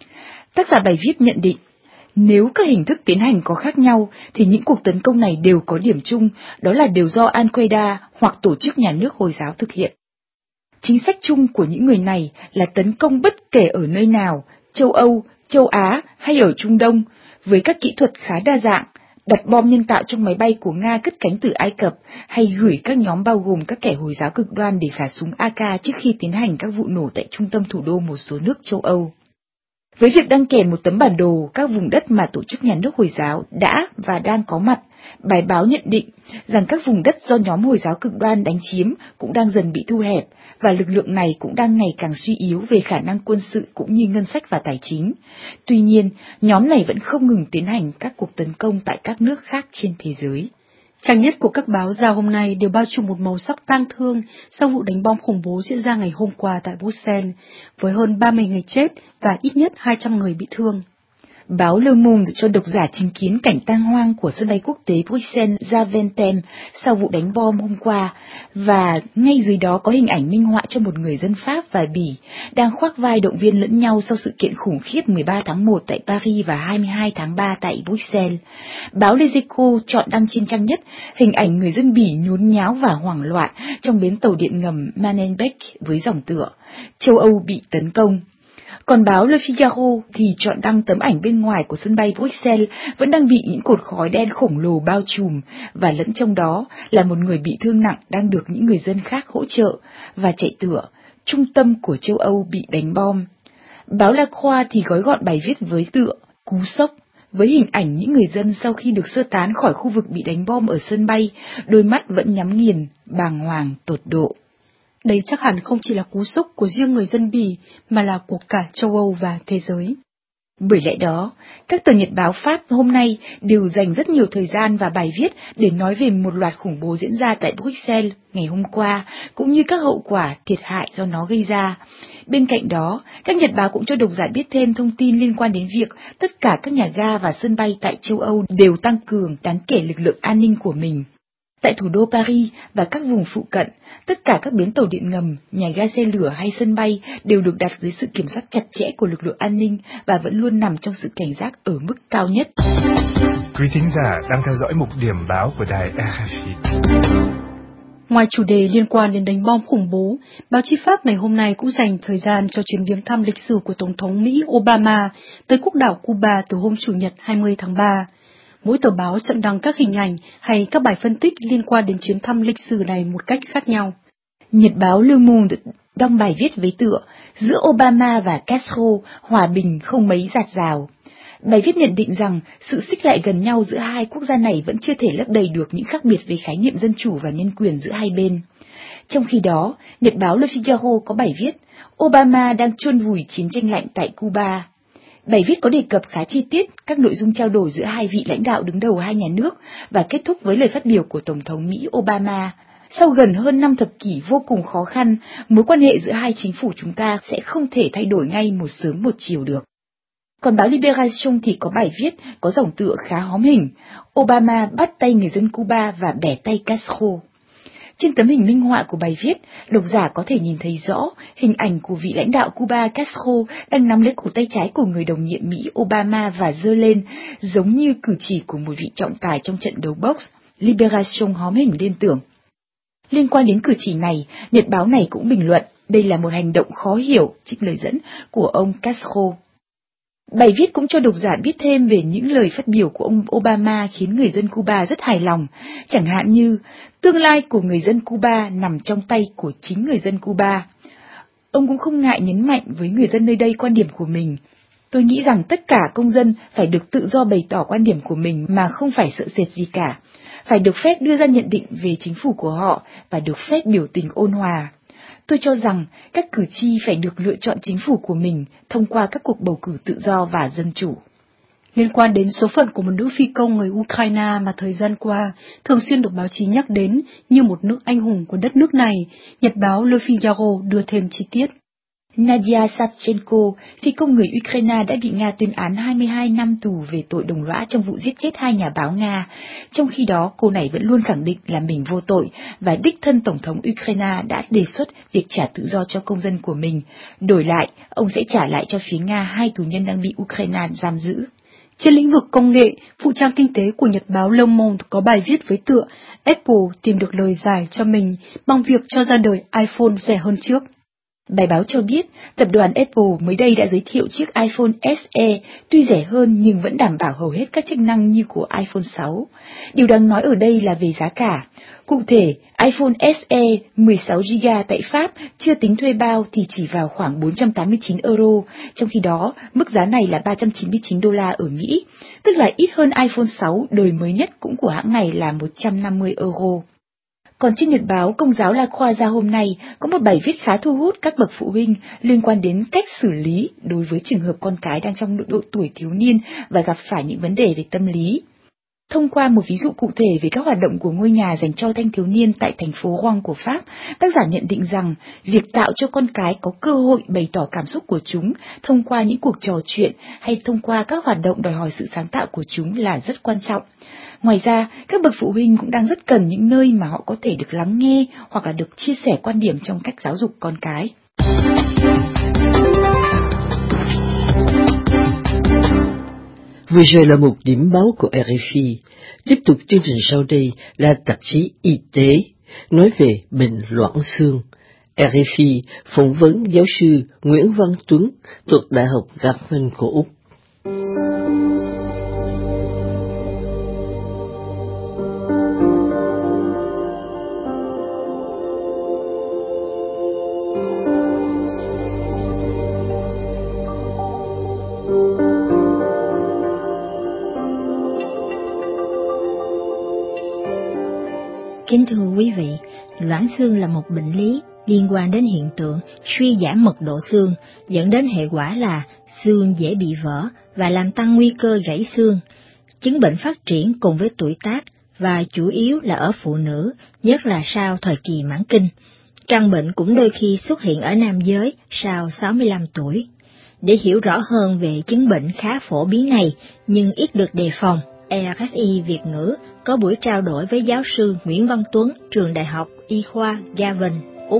Tác giả bài viết nhận định, nếu các hình thức tiến hành có khác nhau thì những cuộc tấn công này đều có điểm chung, đó là đều do Al-Qaeda hoặc tổ chức nhà nước Hồi giáo thực hiện. Chính sách chung của những người này là tấn công bất kể ở nơi nào, châu Âu, châu Á hay ở Trung Đông, với các kỹ thuật khá đa dạng, đặt bom nhân tạo trong máy bay của Nga cất cánh từ Ai Cập hay gửi các nhóm bao gồm các kẻ Hồi giáo cực đoan để xả súng a ca trước khi tiến hành các vụ nổ tại trung tâm thủ đô một số nước châu Âu. Với việc đăng kèm một tấm bản đồ các vùng đất mà tổ chức nhà nước Hồi giáo đã và đang có mặt, bài báo nhận định rằng các vùng đất do nhóm Hồi giáo cực đoan đánh chiếm cũng đang dần bị thu hẹp, và lực lượng này cũng đang ngày càng suy yếu về khả năng quân sự cũng như ngân sách và tài chính. Tuy nhiên, nhóm này vẫn không ngừng tiến hành các cuộc tấn công tại các nước khác trên thế giới. Trang nhất của các báo ra hôm nay đều bao trùm một màu sắc tang thương sau vụ đánh bom khủng bố diễn ra ngày hôm qua tại Bruxelles, với hơn ba mươi người chết và ít nhất hai trăm người bị thương. Báo Le Monde cho độc giả chứng kiến cảnh tang hoang của sân bay quốc tế Bruxelles-Zaventem sau vụ đánh bom hôm qua, và ngay dưới đó có hình ảnh minh họa cho một người dân Pháp và Bỉ đang khoác vai động viên lẫn nhau sau sự kiện khủng khiếp mười ba tháng một tại Paris và hai mươi hai tháng ba tại Bruxelles. Báo Les Echos chọn đăng trên trang nhất hình ảnh người dân Bỉ nhốn nháo và hoảng loạn trong bến tàu điện ngầm Manenbeck với dòng tựa "Châu Âu bị tấn công". Còn báo Le Figaro thì chọn đăng tấm ảnh bên ngoài của sân bay Bruxelles vẫn đang bị những cột khói đen khổng lồ bao trùm, và lẫn trong đó là một người bị thương nặng đang được những người dân khác hỗ trợ, và chạy tựa "Trung tâm của châu Âu bị đánh bom". Báo La Croix thì gói gọn bài viết với tựa "Cú sốc", với hình ảnh những người dân sau khi được sơ tán khỏi khu vực bị đánh bom ở sân bay, đôi mắt vẫn nhắm nghiền, bàng hoàng tột độ. Đây chắc hẳn không chỉ là cú sốc của riêng người dân Bỉ, mà là của cả châu Âu và thế giới. Bởi lẽ đó, các tờ nhật báo Pháp hôm nay đều dành rất nhiều thời gian và bài viết để nói về một loạt khủng bố diễn ra tại Bruxelles ngày hôm qua, cũng như các hậu quả thiệt hại do nó gây ra. Bên cạnh đó, các nhật báo cũng cho độc giả biết thêm thông tin liên quan đến việc tất cả các nhà ga và sân bay tại châu Âu đều tăng cường đáng kể lực lượng an ninh của mình. Tại thủ đô Paris và các vùng phụ cận, tất cả các bến tàu điện ngầm, nhà ga xe lửa hay sân bay đều được đặt dưới sự kiểm soát chặt chẽ của lực lượng an ninh và vẫn luôn nằm trong sự cảnh giác ở mức cao nhất. Quý thính giả đang theo dõi mục điểm báo của đài rờ ép i. Ngoài chủ đề liên quan đến đánh bom khủng bố, báo chí Pháp ngày hôm nay cũng dành thời gian cho chuyến viếng thăm lịch sử của Tổng thống Mỹ Obama tới quốc đảo Cuba từ hôm Chủ nhật hai mươi tháng ba. Mỗi tờ báo chọn đăng các hình ảnh hay các bài phân tích liên quan đến chuyến thăm lịch sử này một cách khác nhau. Nhật báo Le Monde đăng bài viết với tựa "Giữa Obama và Castro, hòa bình không mấy dạt dào". Bài viết nhận định rằng sự xích lại gần nhau giữa hai quốc gia này vẫn chưa thể lấp đầy được những khác biệt về khái niệm dân chủ và nhân quyền giữa hai bên. Trong khi đó, nhật báo Le Figaro có bài viết "Obama đang chôn vùi chiến tranh lạnh tại Cuba". Bài viết có đề cập khá chi tiết các nội dung trao đổi giữa hai vị lãnh đạo đứng đầu hai nhà nước và kết thúc với lời phát biểu của Tổng thống Mỹ Obama. Sau gần hơn năm thập kỷ vô cùng khó khăn, mối quan hệ giữa hai chính phủ chúng ta sẽ không thể thay đổi ngay một sớm một chiều được. Còn báo Libération thì có bài viết có dòng tựa khá hóm hình: "Obama bắt tay người dân Cuba và bẻ tay Castro". Trên tấm hình minh họa của bài viết, độc giả có thể nhìn thấy rõ hình ảnh của vị lãnh đạo Cuba Castro đang nắm lấy cổ tay trái của người đồng nhiệm Mỹ Obama và giơ lên, giống như cử chỉ của một vị trọng tài trong trận đấu box. Libération hóm hình liên tưởng. Liên quan đến cử chỉ này, nhật báo này cũng bình luận đây là một hành động khó hiểu, trích lời dẫn của ông Castro. Bài viết cũng cho độc giả biết thêm về những lời phát biểu của ông Obama khiến người dân Cuba rất hài lòng, chẳng hạn như tương lai của người dân Cuba nằm trong tay của chính người dân Cuba. Ông cũng không ngại nhấn mạnh với người dân nơi đây quan điểm của mình: "Tôi nghĩ rằng tất cả công dân phải được tự do bày tỏ quan điểm của mình mà không phải sợ sệt gì cả, phải được phép đưa ra nhận định về chính phủ của họ và được phép biểu tình ôn hòa. Tôi cho rằng các cử tri phải được lựa chọn chính phủ của mình thông qua các cuộc bầu cử tự do và dân chủ." Liên quan đến số phận của một nữ phi công người Ukraine mà thời gian qua thường xuyên được báo chí nhắc đến như một nữ anh hùng của đất nước này, nhật báo Le Figaro đưa thêm chi tiết. Nadia Savchenko, phi công người Ukraine đã bị Nga tuyên án hai mươi hai năm tù về tội đồng lõa trong vụ giết chết hai nhà báo Nga. Trong khi đó, cô này vẫn luôn khẳng định là mình vô tội, và đích thân Tổng thống Ukraine đã đề xuất việc trả tự do cho công dân của mình. Đổi lại, ông sẽ trả lại cho phía Nga hai tù nhân đang bị Ukraine giam giữ. Trên lĩnh vực công nghệ, phụ trang kinh tế của nhật báo Le Monde có bài viết với tựa "Apple tìm được lời giải cho mình bằng việc cho ra đời iPhone rẻ hơn trước". Bài báo cho biết, tập đoàn Apple mới đây đã giới thiệu chiếc iPhone ét e, tuy rẻ hơn nhưng vẫn đảm bảo hầu hết các chức năng như của iPhone sáu. Điều đáng nói ở đây là về giá cả. Cụ thể, iPhone ét e mười sáu gi ga tại Pháp chưa tính thuê bao thì chỉ vào khoảng bốn trăm tám mươi chín euro, trong khi đó mức giá này là ba trăm chín mươi chín đô la ở Mỹ, tức là ít hơn iPhone sáu đời mới nhất cũng của hãng này là một trăm năm mươi euro. Còn trên nhật báo Công giáo La Croix ra hôm nay có một bài viết khá thu hút các bậc phụ huynh liên quan đến cách xử lý đối với trường hợp con cái đang trong độ tuổi thiếu niên và gặp phải những vấn đề về tâm lý. Thông qua một ví dụ cụ thể về các hoạt động của ngôi nhà dành cho thanh thiếu niên tại thành phố Rouen của Pháp, tác giả nhận định rằng việc tạo cho con cái có cơ hội bày tỏ cảm xúc của chúng thông qua những cuộc trò chuyện hay thông qua các hoạt động đòi hỏi sự sáng tạo của chúng là rất quan trọng. Ngoài ra, các bậc phụ huynh cũng đang rất cần những nơi mà họ có thể được lắng nghe hoặc là được chia sẻ quan điểm trong cách giáo dục con cái. Vừa rồi là một điểm báo của rờ ép i. Tiếp tục chương trình sau đây là tạp chí Y tế, nói về bệnh loãng xương. rờ ép i phỏng vấn giáo sư Nguyễn Văn Tuấn thuộc Đại học Garvan của Úc. Kính thưa quý vị, loãng xương là một bệnh lý liên quan đến hiện tượng suy giảm mật độ xương, dẫn đến hệ quả là xương dễ bị vỡ và làm tăng nguy cơ gãy xương. Chứng bệnh phát triển cùng với tuổi tác và chủ yếu là ở phụ nữ, nhất là sau thời kỳ mãn kinh. Căn bệnh cũng đôi khi xuất hiện ở nam giới sau sáu mươi lăm tuổi. Để hiểu rõ hơn về chứng bệnh khá phổ biến này nhưng ít được đề phòng, rờ ép i Việt ngữ có buổi trao đổi với giáo sư Nguyễn Văn Tuấn, trường Đại học Y khoa Garvan, Úc.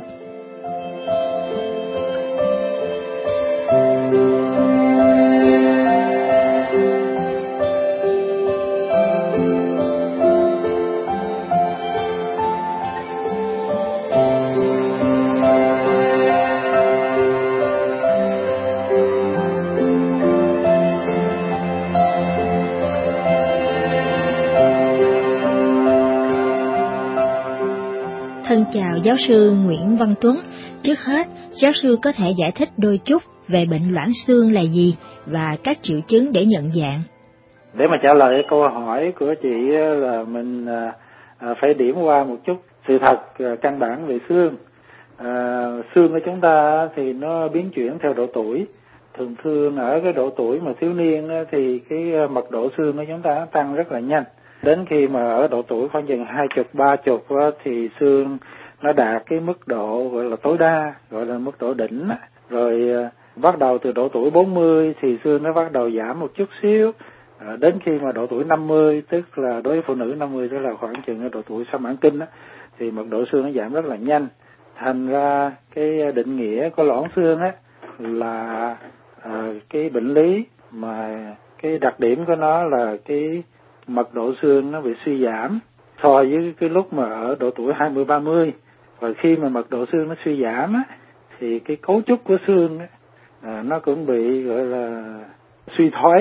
Thân chào giáo sư Nguyễn Văn Tuấn. Trước hết, giáo sư có thể giải thích đôi chút về bệnh loãng xương là gì và các triệu chứng để nhận dạng. Để mà trả lời câu hỏi của chị là mình phải điểm qua một chút sự thật căn bản về xương. À, xương của chúng ta thì nó biến chuyển theo độ tuổi. Thường thường ở cái độ tuổi mà thiếu niên thì cái mật độ xương của chúng ta tăng rất là nhanh. Đến khi mà ở độ tuổi khoảng chừng hai chục, ba chục thì xương nó đạt cái mức độ gọi là tối đa, gọi là mức độ đỉnh. Rồi bắt đầu từ độ tuổi bốn mươi thì xương nó bắt đầu giảm một chút xíu. À, đến khi mà độ tuổi năm mươi, tức là đối với phụ nữ năm mươi, tức là khoảng chừng ở độ tuổi sau mãn kinh á, thì mật độ xương nó giảm rất là nhanh. Thành ra cái định nghĩa của loãng xương á là à, cái bệnh lý mà cái đặc điểm của nó là cái mật độ xương nó bị suy giảm so với cái lúc mà ở độ tuổi hai mươi, ba mươi. Và khi mà mật độ xương nó suy giảm á, thì cái cấu trúc của xương á, à, nó cũng bị gọi là suy thoái.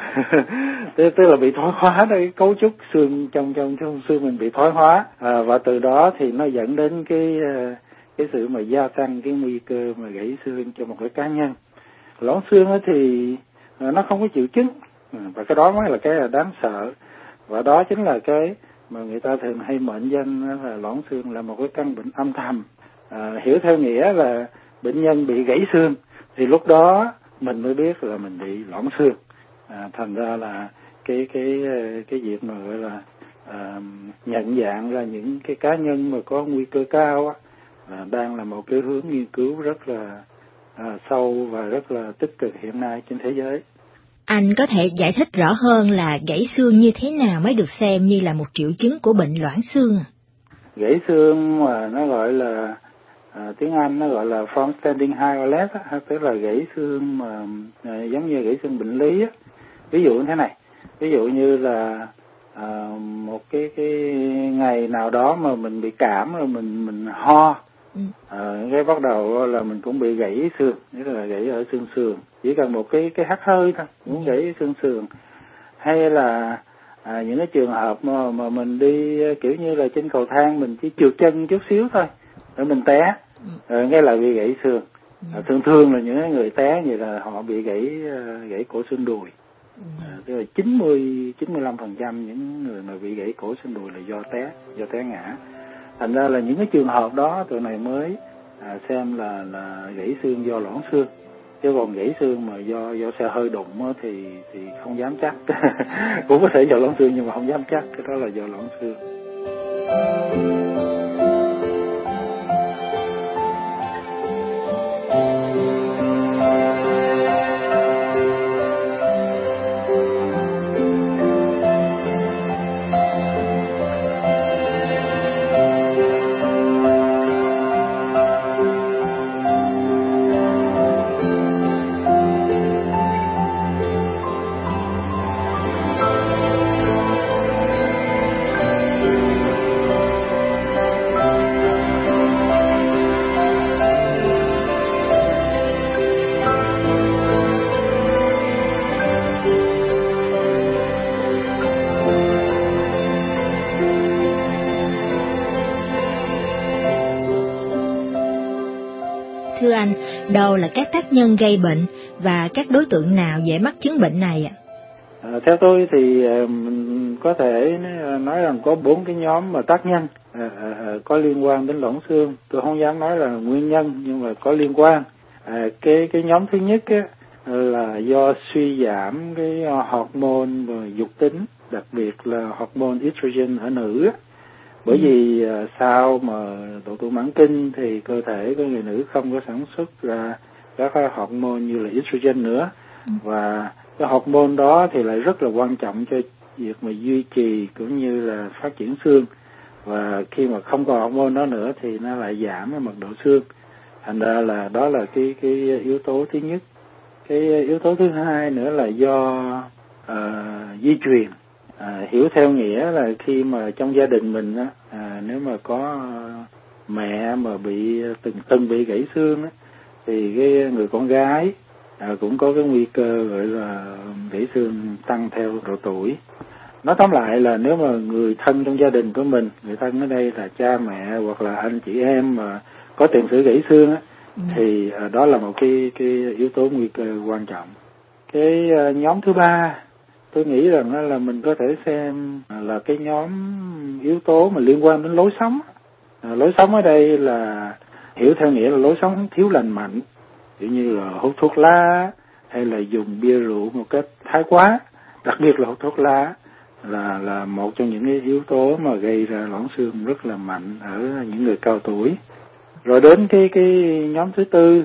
tức, tức là bị thoái hóa đó, cái cấu trúc xương trong trong trong xương mình bị thoái hóa, à, và từ đó thì nó dẫn đến cái cái sự mà gia tăng cái nguy cơ mà gãy xương cho một cái cá nhân. Loãng xương á thì nó không có triệu chứng, và cái đó mới là cái là đáng sợ, và đó chính là cái mà người ta thường hay mệnh danh là loãng xương là một cái căn bệnh âm thầm. À, hiểu theo nghĩa là bệnh nhân bị gãy xương thì lúc đó mình mới biết là mình bị loãng xương. À, thành ra là cái cái cái việc mà gọi là à, nhận dạng ra những cái cá nhân mà có nguy cơ cao á, à, đang là một cái hướng nghiên cứu rất là à, sâu và rất là tích cực hiện nay trên thế giới. Anh có thể giải thích rõ hơn là gãy xương như thế nào mới được xem như là một triệu chứng của bệnh loãng xương? Gãy xương mà nó gọi là à, tiếng Anh nó gọi là from standing high or less á, tức là gãy xương mà à, giống như gãy xương bệnh lý á. Ví dụ như thế này, ví dụ như là à, một cái cái ngày nào đó mà mình bị cảm rồi mình mình ho, Ừ. À, cái bắt đầu là mình cũng bị gãy xương, nghĩa là gãy ở xương sườn, chỉ cần một cái cái hắt hơi thôi cũng gãy xương sườn. Hay là à, những cái trường hợp mà mà mình đi kiểu như là trên cầu thang mình chỉ trượt chân chút xíu thôi, rồi mình té, rồi nghe là bị gãy xương. À, thường thường là những người té như là họ bị gãy gãy cổ xương đùi. À, tức là chín mươi chín mươi lăm phần trăm những người mà bị gãy cổ xương đùi là do té, do té ngã. Thành ra là những cái trường hợp đó tụi này mới à, xem là là gãy xương do loãng xương, chứ còn gãy xương mà do do xe hơi đụng thì thì không dám chắc. Cũng có thể do loãng xương nhưng mà không dám chắc, cái đó là do loãng xương. Thưa anh, đâu là các tác nhân gây bệnh và các đối tượng nào dễ mắc chứng bệnh này ạ? À, theo tôi thì mình có thể nói rằng có bốn cái nhóm mà tác nhân à, à, có liên quan đến loãng xương. Tôi không dám nói là nguyên nhân nhưng mà có liên quan. À, cái cái nhóm thứ nhất á, là do suy giảm cái hormone và dục tính, đặc biệt là hormone estrogen ở nữ á. Bởi ừ. vì à, sau mà độ tuổi mãn kinh thì cơ thể của người nữ không có sản xuất ra các cái hormone như là estrogen nữa, ừ. và cái hormone đó thì lại rất là quan trọng cho việc mà duy trì cũng như là phát triển xương, và khi mà không còn hormone đó nữa thì nó lại giảm cái mật độ xương. Thành ra là đó là cái cái yếu tố thứ nhất. Cái yếu tố thứ hai nữa là do uh, di truyền. À, hiểu theo nghĩa là khi mà trong gia đình mình á, à, nếu mà có mẹ mà bị từng từng bị gãy xương á, thì cái người con gái à, cũng có cái nguy cơ gọi là gãy xương tăng theo độ tuổi. Nói tóm lại là nếu mà người thân trong gia đình của mình, người thân ở đây là cha mẹ hoặc là anh chị em mà có tiền sử gãy xương á, ừ. thì à, đó là một cái cái yếu tố nguy cơ quan trọng. Cái uh, nhóm thứ ba tôi nghĩ rằng là mình có thể xem là cái nhóm yếu tố mà liên quan đến lối sống. À, lối sống ở đây là hiểu theo nghĩa là lối sống thiếu lành mạnh, ví dụ như là hút thuốc lá hay là dùng bia rượu một cách thái quá, đặc biệt là hút thuốc lá là là một trong những cái yếu tố mà gây ra loãng xương rất là mạnh ở những người cao tuổi. Rồi đến cái cái nhóm thứ tư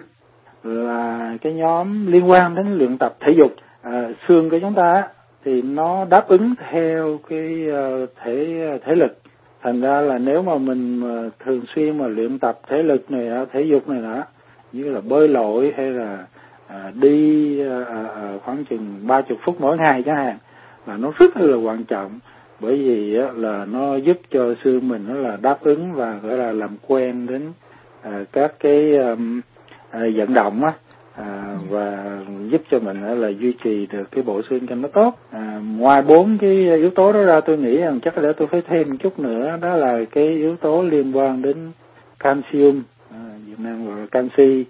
là cái nhóm liên quan đến luyện tập thể dục. À, xương của chúng ta thì nó đáp ứng theo cái uh, thể thể lực. Thành ra là nếu mà mình uh, thường xuyên mà luyện tập thể lực này, thể dục này đó, như là bơi lội hay là uh, đi uh, uh, khoảng chừng ba mươi phút mỗi ngày chẳng hạn, là nó rất là quan trọng, bởi vì uh, là nó giúp cho xương mình nó là đáp ứng và gọi là làm quen đến uh, các cái um, uh, vận động á. À, và giúp cho mình là duy trì được cái bộ xương cho nó tốt. À, ngoài bốn cái yếu tố đó ra, tôi nghĩ rằng chắc là tôi phải thêm một chút nữa, đó là cái yếu tố liên quan đến calcium, à, Việt Nam gọi là canxi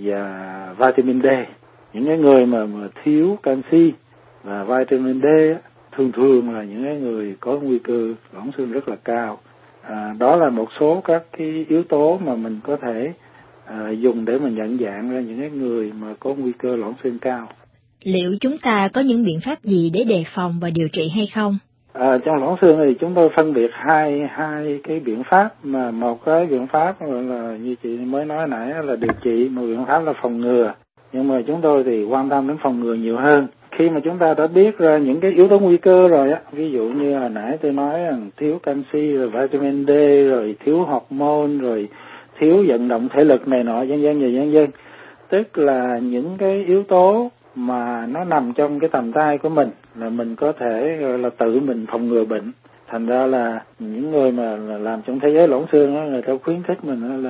và vitamin D. Những cái người mà, mà thiếu canxi và vitamin D thường thường là những cái người có nguy cơ loãng xương rất là cao. À, đó là một số các cái yếu tố mà mình có thể À, dùng để mà nhận dạng ra những cái người mà có nguy cơ loãng xương cao. Liệu chúng ta có những biện pháp gì để đề phòng và điều trị hay không? À, trong loãng xương thì chúng tôi phân biệt hai hai cái biện pháp, mà một cái biện pháp là như chị mới nói nãy là điều trị, một biện pháp là phòng ngừa. Nhưng mà chúng tôi thì quan tâm đến phòng ngừa nhiều hơn. Khi mà chúng ta đã biết ra những cái yếu tố nguy cơ rồi á, ví dụ như hồi nãy tôi nói rằng thiếu canxi, rồi vitamin D, rồi thiếu hormone, rồi thiếu vận động thể lực này nọ, vân vân và vân vân, tức là những cái yếu tố mà nó nằm trong cái tầm tay của mình, là mình có thể gọi là tự mình phòng ngừa bệnh. Thành ra là những người mà làm trong thế giới loãng xương đó, người ta khuyến khích mình là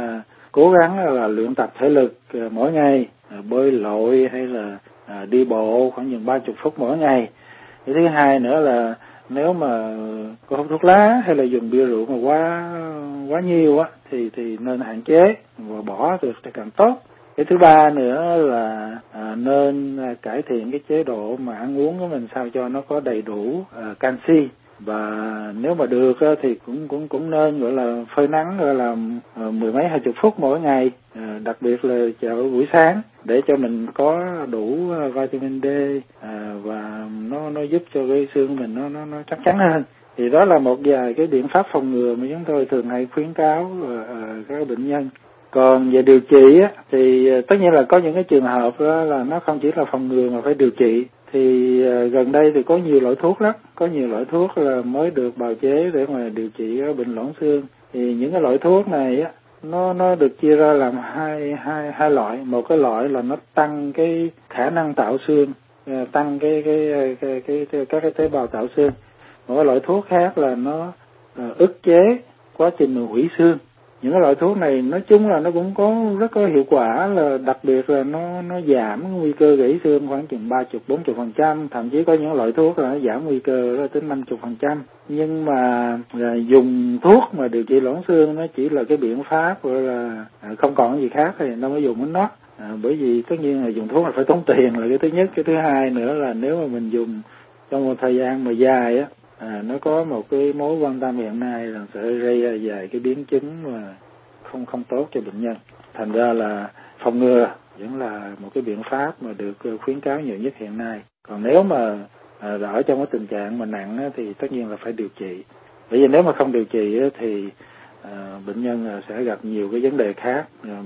cố gắng là luyện tập thể lực mỗi ngày, bơi lội hay là đi bộ khoảng chừng ba mươi phút mỗi ngày. Cái thứ hai nữa là nếu mà có hút thuốc lá hay là dùng bia rượu mà quá quá nhiều á thì thì nên hạn chế và bỏ được thì càng tốt. Cái thứ ba nữa là à, nên à, cải thiện cái chế độ mà ăn uống của mình sao cho nó có đầy đủ à, canxi, và nếu mà được á, thì cũng cũng cũng nên gọi là phơi nắng gọi là à, mười mấy hai chục phút mỗi ngày, à, đặc biệt là vào buổi sáng để cho mình có đủ vitamin D à, và nó nó giúp cho cái xương mình nó nó nó chắc chắn hơn. Thì đó là một vài cái biện pháp phòng ngừa mà chúng tôi thường hay khuyến cáo à, các bệnh nhân. Còn về điều trị á, thì tất nhiên là có những cái trường hợp đó là nó không chỉ là phòng ngừa mà phải điều trị. Thì gần đây thì có nhiều loại thuốc lắm, có nhiều loại thuốc là mới được bào chế để mà điều trị bệnh loãng xương. Thì những cái loại thuốc này á, nó nó được chia ra làm hai hai hai loại. Một cái loại là nó tăng cái khả năng tạo xương, tăng cái cái cái cái, cái các cái tế bào tạo xương. Một cái loại thuốc khác là nó ức chế quá trình hủy xương. Những cái loại thuốc này nói chung là nó cũng có rất có hiệu quả, là đặc biệt là nó nó giảm nguy cơ gãy xương khoảng chừng ba mươi bốn mươi phần trăm, thậm chí có những loại thuốc là nó giảm nguy cơ đó đến năm mươi phần trăm. Nhưng mà là dùng thuốc mà điều trị loãng xương nó chỉ là cái biện pháp gọi là không còn gì khác thì nó mới dùng đến nó. À, bởi vì tất nhiên là dùng thuốc là phải tốn tiền là cái thứ nhất. Cái thứ hai nữa là nếu mà mình dùng trong một thời gian mà dài á, À, nó có một cái mối quan tâm hiện nay là sẽ gây ra vài cái biến chứng mà không không tốt cho bệnh nhân. Thành ra là phòng ngừa vẫn là một cái biện pháp mà được khuyến cáo nhiều nhất hiện nay. Còn nếu mà à, ở trong cái tình trạng mà nặng á, thì tất nhiên là phải điều trị. Bởi vì nếu mà không điều trị á, thì à, bệnh nhân sẽ gặp nhiều cái vấn đề khác mà,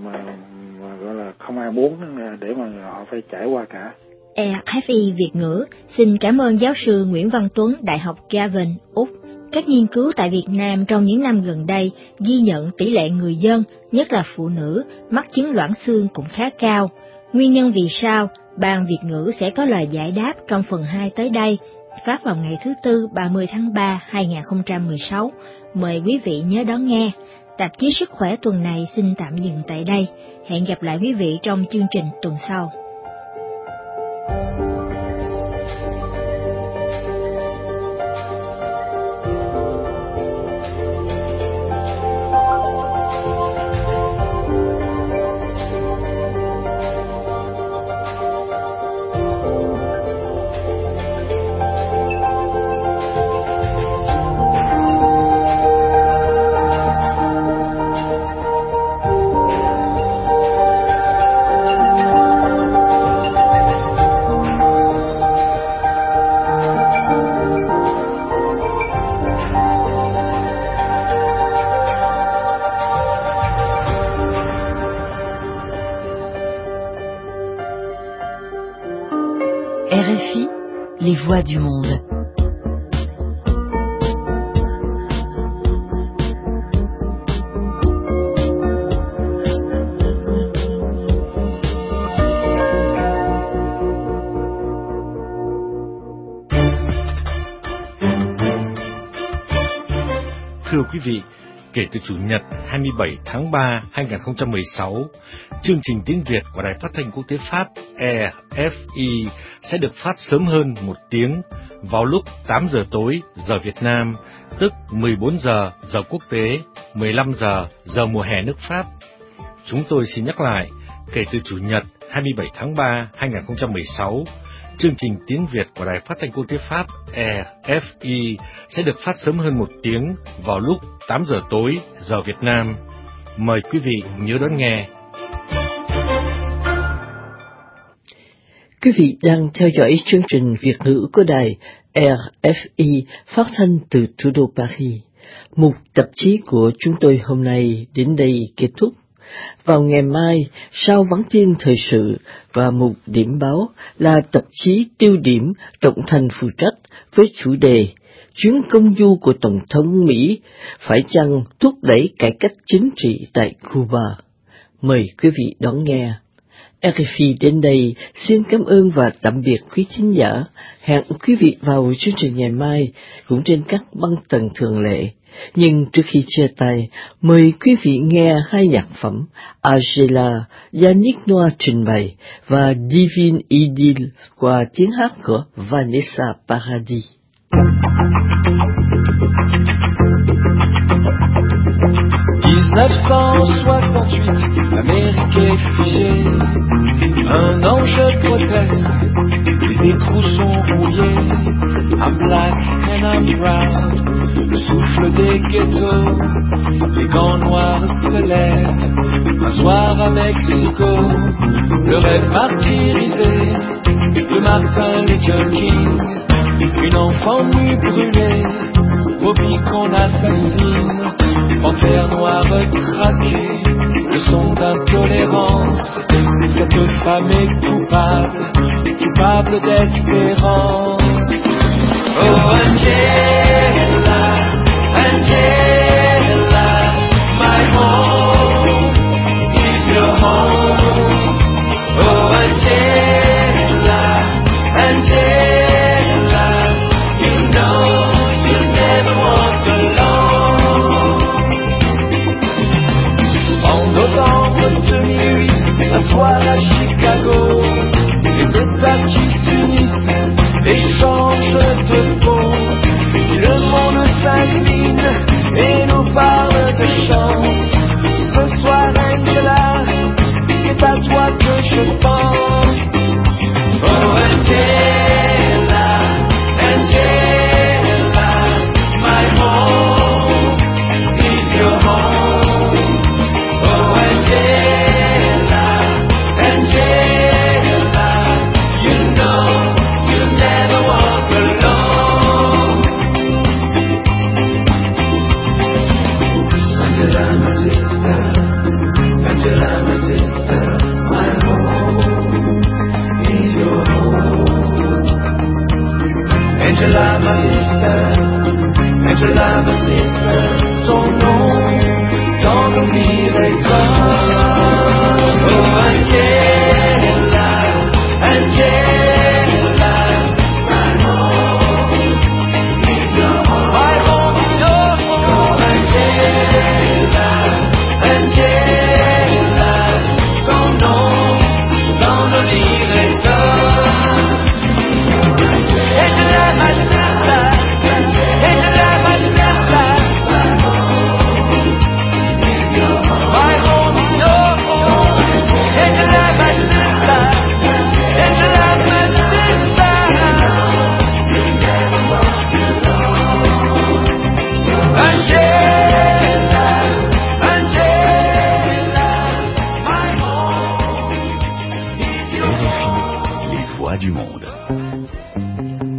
mà gọi là không ai muốn để mà họ phải trải qua cả. e ép i Việt ngữ xin cảm ơn giáo sư Nguyễn Văn Tuấn, Đại học Garvan, Úc. Các nghiên cứu tại Việt Nam trong những năm gần đây ghi nhận tỷ lệ người dân, nhất là phụ nữ, mắc chứng loãng xương cũng khá cao. Nguyên nhân vì sao? Ban Việt ngữ sẽ có lời giải đáp trong phần hai tới đây, phát vào ngày thứ Tư ba mươi tháng ba năm hai nghìn không trăm mười sáu. Mời quý vị nhớ đón nghe. Tạp chí Sức khỏe tuần này xin tạm dừng tại đây. Hẹn gặp lại quý vị trong chương trình tuần sau. R F I, les voix du monde. Thưa quý vị, kể từ Chủ nhật hai mươi bảy tháng ba năm hai nghìn không trăm mười sáu, chương trình tiếng Việt của Đài Phát thanh Quốc tế Pháp E F I sẽ được phát sớm hơn một tiếng vào lúc tám giờ tối giờ Việt Nam, tức mười bốn giờ giờ quốc tế, mười lăm giờ giờ mùa hè nước Pháp. Chúng tôi xin nhắc lại, kể từ Chủ nhật hai mươi bảy tháng ba năm hai nghìn không trăm mười sáu, chương trình tiếng Việt của Đài Phát thanh Quốc tế Pháp E F I sẽ được phát sớm hơn một tiếng vào lúc tám giờ tối giờ Việt Nam. Mời quý vị nhớ đón nghe. Quý vị đang theo dõi chương trình Việt ngữ của đài R F I phát thanh từ thủ đô Paris. Mục tạp chí của chúng tôi hôm nay đến đây kết thúc. Vào ngày mai, sau bản tin thời sự và mục điểm báo là tạp chí tiêu điểm Trọng Thành phụ trách với chủ đề chuyến công du của Tổng thống Mỹ phải chăng thúc đẩy cải cách chính trị tại Cuba. Mời quý vị đón nghe. rờ ép i đến đây xin cảm ơn và tạm biệt quý thính giả. Hẹn quý vị vào chương trình ngày mai cũng trên các băng tần thường lệ. Nhưng trước khi chia tay, mời quý vị nghe hai nhạc phẩm Angela do Nick Noah trình bày và Divine Idyll qua tiếng hát của Vanessa Paradis. dix-neuf cent soixante-huit, l'Amérique est figée. Un ange proteste, les écrous sont rouillés. I'm black and I'm proud, le souffle des ghettos. Les gants noirs se lèvent, un soir à Mexico. Le rêve martyrisé de Martin Luther King. Une enfant nue brûlée, Bobby qu'on assassine. Panthère noire craquée, leçon d'intolérance. Cette femme est coupable, coupable d'espérance. Oh Angela, Angela, my home is your home. Oh Angela, Angela, you know you never walk alone. En novembre deux mille huit, un soir à Chicago, les États qui s'unissent, l'échange de peau. Si le monde s'incline et nous parle de chance, ce soir Angela, c'est à toi que je pense. Oh Angela, Angela, my home is your home. Oh Angela, Angela, you know you never walk alone. Angela, my sister, Angela, my sister, my home is your home. Angela, my sister, Angela, my sister, ton nom dans nos vies résonne. Oh Angela, Angela, my home is your home. My home is your home. Oh Angela, Angela, ton nom dans nos vies résonne. Angela, my sister, Angela, my sister, my home is your home. Angela, my sister, Angela, my sister, Angela, Angela, my home is your home. Les voix du monde.